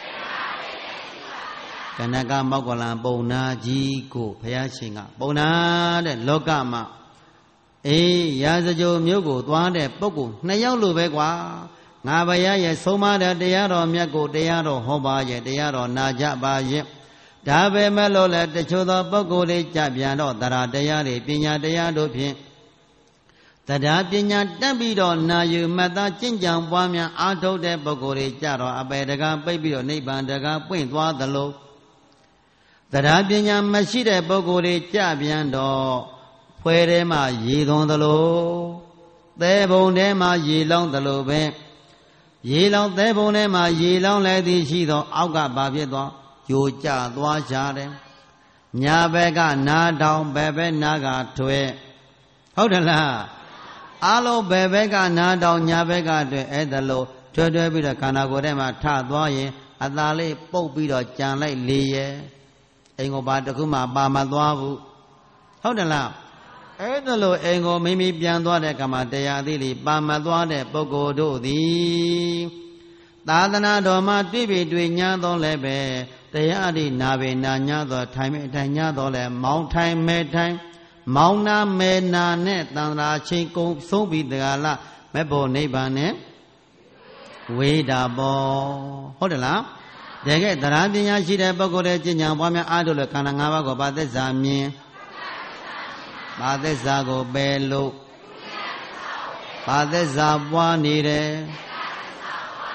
A: ကနကမောက်ကလံပုံနာကြီးကိုဘုရားရှင်ကပုံနာတဲ့လောကမှာရာဇကြိုမြို့ကိုသွားတဲ့ပုဂ္ဂိုလ်2ယောက်လိုပဲကွာငါဘုရားရဲ့ဆုံးမတဲ့တရားတော်မြတ်ကိုတရားတော်ဟောပါရဲ့တရားတော်နာကြပါရဲ့ဒါပဲမဲ့လို့လဲတချို့သောပုဂ္ဂိုလ်တွေကြပြန်တော့တရားတရားတွေပညာတရားတို့ဖြင့်တရားပညာတက်ပြီးတော့နာယူမှတ်သားကျင့်ကြံပွားများအားထုတ်တဲ့ပုဂ္ဂိုလ်တွေကြတော့အပေတကားပိတ်ပြီးတော့နိဗ္ဗာန်တကားပွင့်သွားသလိုတရားပညာမရှိတဲ့ပုဂ္ဂိုလ်တွေကြပြန်တော့ဖွဲထဲမှာရေသွန်းသလိုသဲဘုံထဲမှာရေလောင်းသလိုပဲရေလောင်းသဲဘုံထဲမှာရေလောင်းလည်းသည်ရှိသောအောက်ကဘာဖြစ်သွားယိုကျသွားကြတယ်ညာဘက်ကနားတောင်ဘယ်ဘက်နားကထွဲဟုတ်တယ်လားအားလုံးဘယ်ဘက်ကနားတောင်ညာဘက်ကထွဲအဲ့ဒါလို့ထွဲပြီးတော့ခန္ဓာကိုယ်ထဲမှာထသွားရင်အသာလေးပုတ်ပြီးတော့ကြံလိုက်လေရဲ့အိမ်ကိုဘာတခုမှပါမသွားဘူးဟုတ်တယ်လားအဲ့ဒါလို့အိမ်ကိုမိမိပြန်သွားတဲ့ကမှာတရားသီးလေးပါမသွားတဲ့ပုဂ္ဂိုလ်တို့သည်သာသနာတော်မှာတွေ့ညာတော့လည်းပဲတရားဒီနာပဲနာညာတော့ထိုင်မဲ့ထိုင်ညာတော့လည်းမောင်းထိုင်မဲ့ထိုင်မောင်းနာမဲနာနဲ့တန်ត្រာချင်းကုံဆုံးပြီးတကလားမဲ့ဖို့နိဗ္ဗာန်နဲ့ဝေတာပေါ်ဟုတ်တယ်လားတကယ်တရားပညာရှိတဲ့ပုဂ္ဂိုလ်ရဲ့ကျင့်ကြံပွားများအားထုတ်လို့ခန္ဓာ၅ပါးကိုဘာသစ္စာမြင်ဘာသစ္စာကိုပယ်လို့ဘာသစ္စာပွားနေတယ်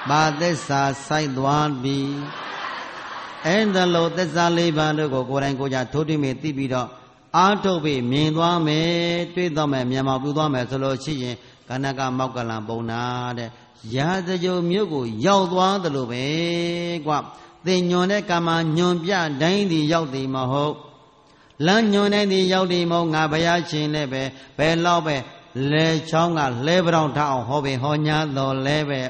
A: ဘာသစ္စာစိုက်သွားပြီအဲ့ဒါလို့သစ္စာလေးပါးတို့ကိုကိုယ်တိုင်ကိုယ်ကြထိုးထွင်းပြီးသိပြီးတော့အားထုတ်ပြီးမြင်သွားမယ်တွေ့တော့မယ်မျက်မှောက်ပြုသွားမယ်ဆိုလို့ရှိရင်ကနကမောက်ကလံပုံနာတဲ့ရာဇဂိုမြို့ကိုရောက်သွားသလိုပဲကွသင်ညွန်တဲ့ကာမညွန်ပြတိုင်းဒီရောက်သည်မဟုတ်လမ်းညွန်တိုင်းဒီရောက်သည်မဟုတ်ငါဘုရားရှင်လည်းပဲဘယ်တော့ပဲလဲချောင်းကလဲပြောင်းထအောင်ဟောပဲဟောညာတော်လဲပဲ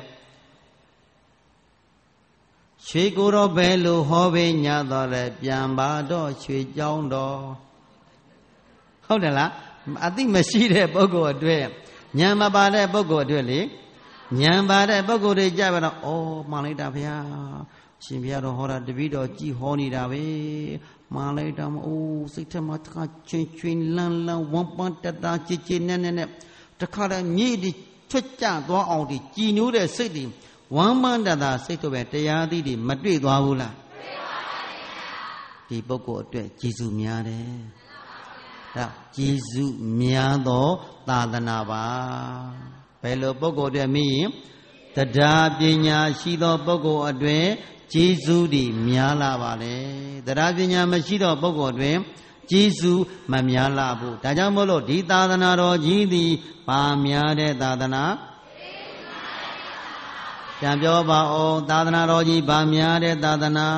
A: ရွှေကိုတော့ဘယ်လိုဟောပဲညာတော်လဲပြန်ပါတော့ရွှေเจ้าတော်ဟုတ်တယ်လားအသိမရှိတဲ့ပုဂ္ဂိုလ်အတွက်ဉာဏ်မပါတဲ့ပုဂ္ဂိုလ်အတွက်လေဉာဏ်ပါတဲ့ပုဂ္ဂိုလ်တွေကြပါတော့ဩမှန်လိုက်တာဗျာရှင်ဘုရားတော်ဟောတာတပည့်တော်ကြည်ဟောနေတာပဲမှန်လိုက်တာမအိုးစိတ်ထမှာတခါချင်းလန်းဝမ်ပန်းတတာကြည်နဲ့တခါတည်းမြေဒီချွတ်ကြသွားအောင်ဒီကြည်နိုးတဲ့စိတ်ဒီဝမ်ပန်းတတာစိတ်တို့ပဲတရားသီးဒီမတွေ့သွားဘူးလားတွေ့ပါပါဒီပုဂ္ဂိုလ်အတွက်ကျေးဇူးများတယ်ဒါကျေးဇူးများသောသာသနာပါဘယ်လိုပုဂ္ဂိုလ်တွေမြင်တရားပညာရှိသောပုဂ္ဂိုလ်အတွင်ကျေးဇူးတွေများလာပါလေတရားပညာမရှိသောပုဂ္ဂိုလ်အတွင်ကျေးဇူးမများလာဘူးဒါကြောင့်မို့လို့ဒီသာသနာတော်ကြီးသည်ပါများတဲ့သာသနာပြန်ပြောပါဦးသာသနာတော်ကြီးပါများတဲ့သာသနာ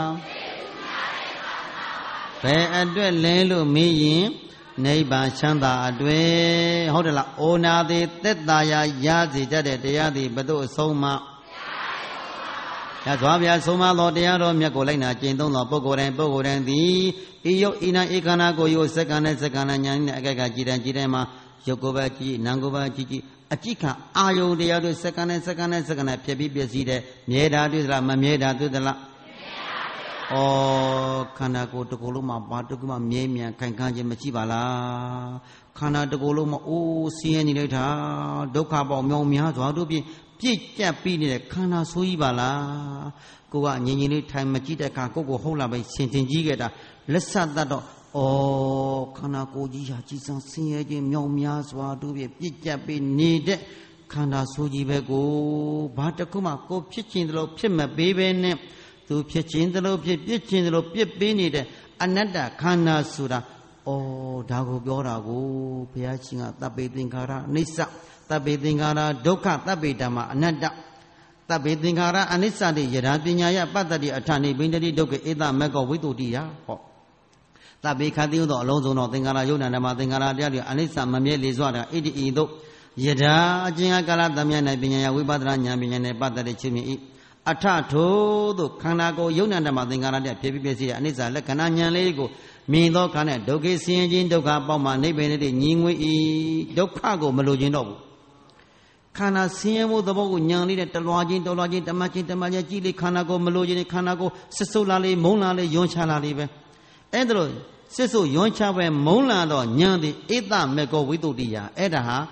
A: ဘယ်အတွက်လဲလို့မေးရင်နိဗ္ဗာန်ချမ်းသာအတွေ့ဟုတ်တယ်လားအိုနာသည်သက်သာရာရစေတတ်တဲ့တရားသည်ဘယ်သို့အဆုံးမရသော်ဗျာဆုံးမသောတရားတော်မြတ်ကိုလိုက်နာကျင့်သုံးသောပုဂ္ဂိုလ်တိုင်းသည်ဤယုတ်ဤနာဤခန္ဓာကိုယ်ယုတ်စက္ကန့်နဲ့စက္ကန့်ဉာဏ်နဲ့အကဲကကြည်တိုင်းမှာယုတ်ကိုယ်ပဲကြည်နာမ်ကိုယ်ပဲကြည်အကြည့်ခံအာယုန်တရားတို့စက္ကန့်နဲ့ဖြစ်ပြီးပြည့်စည်တဲ့မြဲတာတွေ့သလားမမြဲတာတွေ့သလားဩခန္ဓာကိုယ်တစ်ခုလုံးမှာဘာတစ်ခုမှမြဲမြံခိုင်ခန့်ခြင်းမရှိပါလားခန္ဓာတစ်ခုလုံးမှာအိုးဆင်းရဲနေလိုက်တာဒုက္ခပေါင်းမြောင်များစွာတို့ဖြင့်ပြည့်ကျက်ပြီးနေတဲ့ခန္ဓာဆိုးကြီးပါလားကိုကငြိမ်ငြိမ်လေးထိုင်မကြည့်တဲ့အခါကိုဟုတ်လာပဲဆင်တင်ကြီးခဲ့တာလက်ဆက်တတ်တော့ဩခန္ဓာကိုယ်ကြီးဟာကြီးစံဆင်းရဲခြင်းမြောင်များစွာတို့ဖြင့်ပြည့်ကျက်ပြီးနေတဲ့ခန္ဓာဆိုးကြီးပဲကိုဘာတစ်ခုမှကိုဖြစ်ခြင်းတလို့ဖြစ်မပေးပဲနဲ့သူဖြစ်ခြင်းတလို့ဖြစ်ပြစ်ခြင်းတလို့ပြစ်ပေးနေတဲ့အနတ္တခန္ဓာဆိုတာဒါကိုပြောတာကိုဘုရားရှင်ကသဗ္ဗေသင်္ခါရအနိစ္စသဗ္ဗေသင်္ခါရဒုက္ခသဗ္ဗေဓမ္မအနတ္တသဗ္ဗေသင်္ခါရအနိစ္စတိယရာပညာယပတ္တတိအထာနိဘိန္ဒတိဒုက္ခဧတမေကောဝိတုတိယဟောသဗ္ဗေခတိယသောအလုံးစုံသောသင်္ခါရယုတ်နာဓမ္မသင်္ခါရတရားတွေအနိစ္စမမြဲလေစွာတာဣတိဤသို့ယရာအကျဉ်းကာလသမယ၌ပညာယဝိပဿနာဉာဏ်ပညာနဲ့ပတ္တတိချင်းမြည်အထထို့သို့ခန္ဓာကိုယ်ယုတ်နာဓမ္မသင်္ခါရတဲ့ဖြစ်ပြီးပြည့်စုံတဲ့အနိစ္စလက္ခဏာဉာဏ်လေးကိုမြင်သောခါနဲ့ဒုက္ခဆင်းရဲခြင်းဒုက္ခပေါက်မှနိဗ္ဗာန်တည်းညီငွေဤဒုက္ခကိုမလိုချင်တော့ဘူးခန္ဓာဆင်းရဲမှုသဘောကိုဉာဏ်လေးနဲ့တလွားချင်းတမချင်းကြည့်လေခန္ဓာကိုမလိုချင်တဲ့ခန္ဓာကိုစစ်ဆုပ်လာလေမုန်းလာလေယွန်းချလာလေပဲအဲ့ဒါလို့စစ်ဆုပ်ယွန်းချပဲမုန်းလာတော့ဉာဏ်သည်ဧတမေကောဝိတုတ္တိယအဲ့ဒါဟာ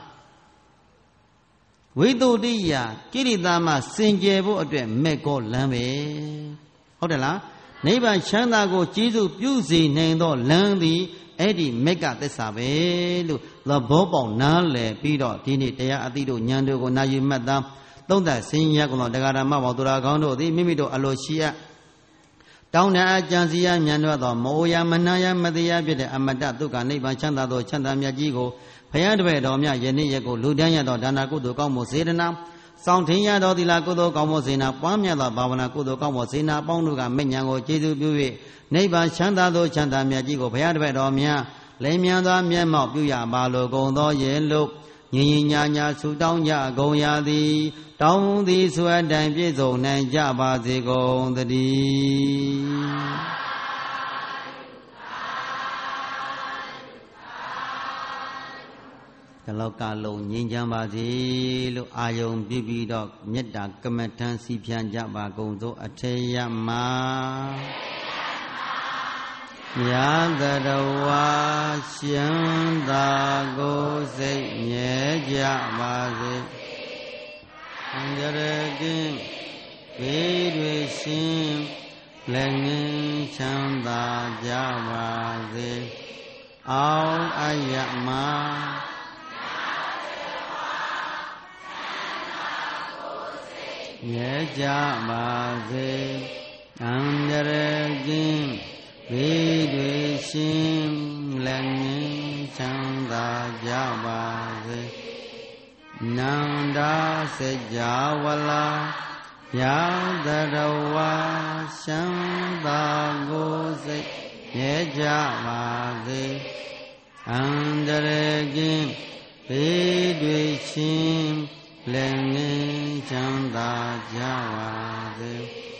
A: ဝိတုဒ္ဓိယကိရိတာမှစင်ကြယ်ဖို့အတွက်မဲ့ကောလမ်းပဲဟုတ်တယ်လားနိဗ္ဗာန်ချမ်းသာကိုကျေးဇူးပြုစေနိုင်သောလမ်းသည်အဲ့ဒီမက်ကသစ္စာပဲလို့သဘောပေါက်နားလည်ပြီးတော့ဒီနေ့တရားအသိတို့ဉာဏ်တို့ကိုနာယူမှတ်သားသုံးသပ်ဆင်းရဲကုန်သောတရားဓမ္မပေါင်းသူတော်ကောင်းတို့သည်မိမိတို့အလိုရှိအပ်တောင်းတအကြံစီရမြန်တော့သောမောယမနာယမတရားဖြစ်တဲ့အမတ္တဒုက္ခနိဗ္ဗာန်ချမ်းသာသောချမ်းသာမြတ်ကြီးကိုဘုရားတပည့်တော်မြတ်ယနေ့ရက်ကိုလူတန်းရသောဒါနာကုသိုလ်ကောင်းမှုစေတနာစောင့်ထင်ရသောသီလကုသိုလ်ကောင်းမှုစေနာပွားများသောဘာဝနာကုသိုလ်ကောင်းမှုစေနာအပေါင်းတို့ကမဲ့ညာကိုကျေးဇူးပြု၍နိဗ္ဗာန်ချမ်းသာသောချမ်းသာမြတ်ကြီးကိုဘုရားတပည့်တော်မြတ်လိမ်မြန်သောမျက်မှောက်ပြုရပါလိုကုန်သောရေလို့ညီညီညာညာဆုတောင်းကြကုန်ရသည်တောင်းသည်ဆိုအပ်တိုင်းပြည့်စုံနိုင်ကြပါစေကုန်သတည်းလောကလုံးငြိမ်းချမ်းပါစေလို့အာယုံပြပြီးတော့မေတ္တာကမ္မထံစီဖြန်းကြပါကုန်သောအထေယမမြတ်တရဝါရှင်သာကိုစိတ်မြဲကြပါစေအန္တရာယ်ကင်းဘေးတွေရှင်လက်ငင်းချမ်းသာကြပါစေအောင်အယမမြဲကြပါစေအန္တရာယ်ကင်းဘေးတွေရှင်းလက်ငင်းချမ်းသာကြပါစေနန္ဒာစေကြဝလာယာတရဝါရှမ်းသာကိုစိတ်မြဲကြပါစေအန္တရာယ်ကင်းဘေးတွေရှင်းလက်ငင်းချမ်းသာကြပါစေ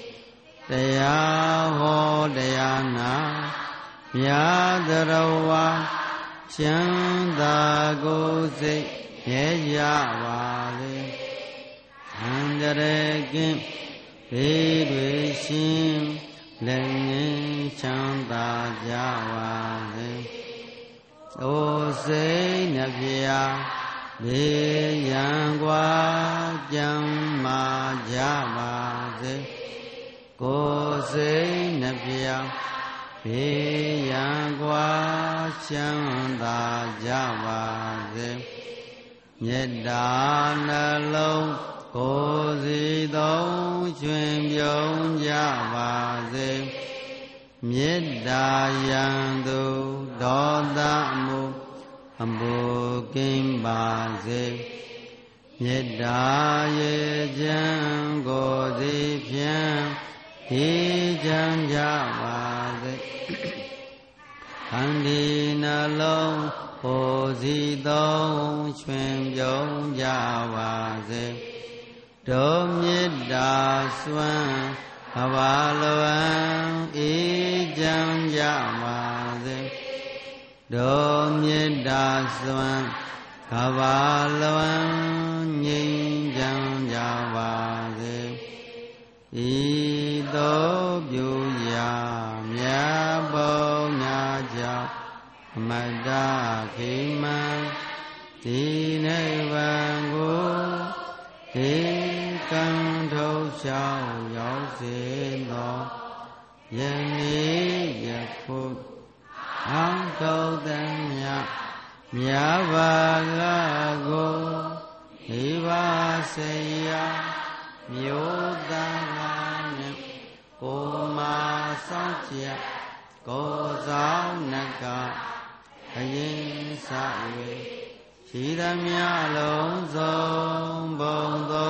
A: တရားဟောတရားနာမြတ်တရဝါချမ်းသာကိုစိတ်မြဲကြပါစေအန္တရာယ်ကင်းဘေးတွေရှင်းလက်ငင်းချမ်းသာကြပါစေအိုစိတ်နှဖျားဘေးရန်กว่าကြမ်းမာကြပါစေကိုယ်စိတ်နှဖျားဘေးရန်กว่าချမ်းသာကြပါစေမေတ္တာနှလုံးကိုယ်စီသုံးချွင်ပြုံးကြပါစေမေတ္တာယံသူဒေါသမှုအမှုကင်းပါစေမေတ္တာရေချမ်းကိုယ်စီဖြင့်ဒီချမ်းကြပါစေခန္ဒီနှလုံးကိုယ်စီသုံးချွင်ပြုံးကြပါစေဒုမေတ္တာစွမ်းအဘာလဝံအေးချမ်းကြပါစေဒုမေတ္တာစွမ်းကဘာလဝံငြိမ်းချမ်းကြပါစေဤသို့ပြုရာမြတ်ဘုံညာကြောင့်အမတ္တခိမံဒီနိဗ္ဗာန်ကိုဒီကံထုတ်ချောင်းရောက်စေသောယနေ့ယခုအောင်ထုတ်သမျှမြတ်ဘာကကိုဒီပါစေယမြို့သားနှင့်ကိုမာဆောင်ကြကိုဆောင်နကအရင်စ၍ရှိသမျှလုံးစုံဘုံ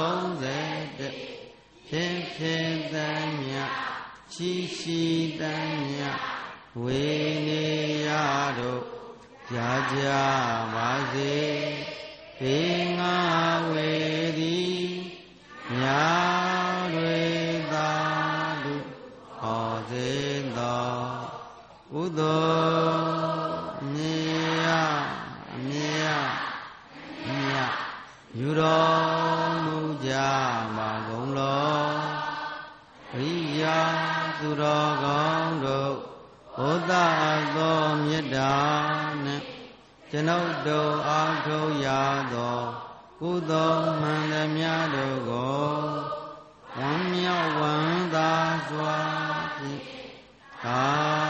A: 30ဖြစ်ဖြစ်သမျှရှိရှိသမျှဝေနေရတို့ကြာကြပါစေဘေငါဝေသည်မြာတွေသာလူဟောစေသောဥသောမြေယမြေယမြတ်ယူတော်မူကြပါကုန်လောရိယာသူတော်ကောင်းတို့ဘုဒ္ဓသောမေတ္တာနှင့်ကျွန်ုပ်တို့အားထုတ်ရသောကုသိုလ်မှန်သမျှတို့ကိုဝမ်းမြောက်ဝမ်းသာစွာဖြင့်သာ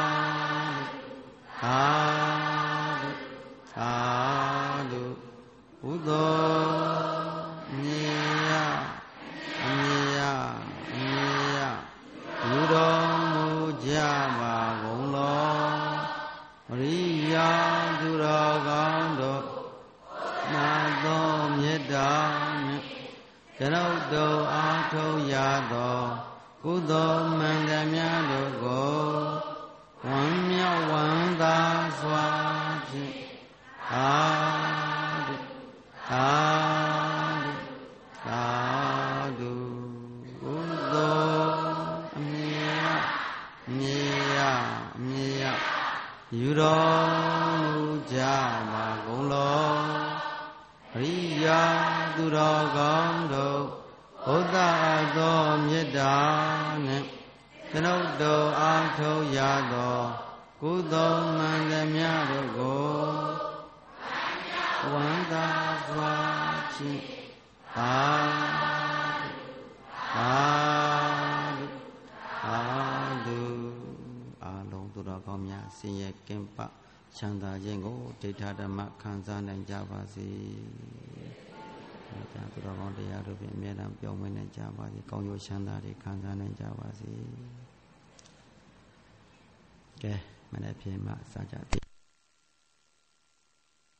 A: သာသာလုကုသိုလ်မြေယမြေယမြေယယူတော်မူကြပါကုန်လောရိယာသူတော်ကောင်းတို့နာသောမေတ္တာနှင့်ကျွန်ုပ်တို့အားထုတ်ရသောကုသိုလ်မှန်သမျှတို့ကိုဝမ်းမြောက်ဝမ်းသာစွာဖြင့်သာဓုသာဓုသာဓုကုသိုလ်အမြဲမြေယမြေယယူတော်မူကြပါကုန်လောရိယာသူတော်ကောင်းတို့ဘုဒ္ဓသောမေတ္တာနှင့်ကျွန်ုပ်တို့အားထုတ်ရသောကုသိုလ်မှန်သမျှတို့ကိုဝန္တာစွာဖြင့်သာသာသာဓုအားလုံးသူတော်ကောင်းများဆင်းရဲကင်းပချမ်းသာခြင်းကိုဒိဋ္ဌဓမ္မခံစားနိုင်ကြပါစေကြာသူတော်ကောင်းတရားတို့ဖြင့်အမြဲတမ်းပြောင်းမနေကြပါစေကောင်းကျိုးချမ်းသာတွေခံစားနိုင်ကြပါစေကဲမနေ့ဖြင့်မှစကြပြီ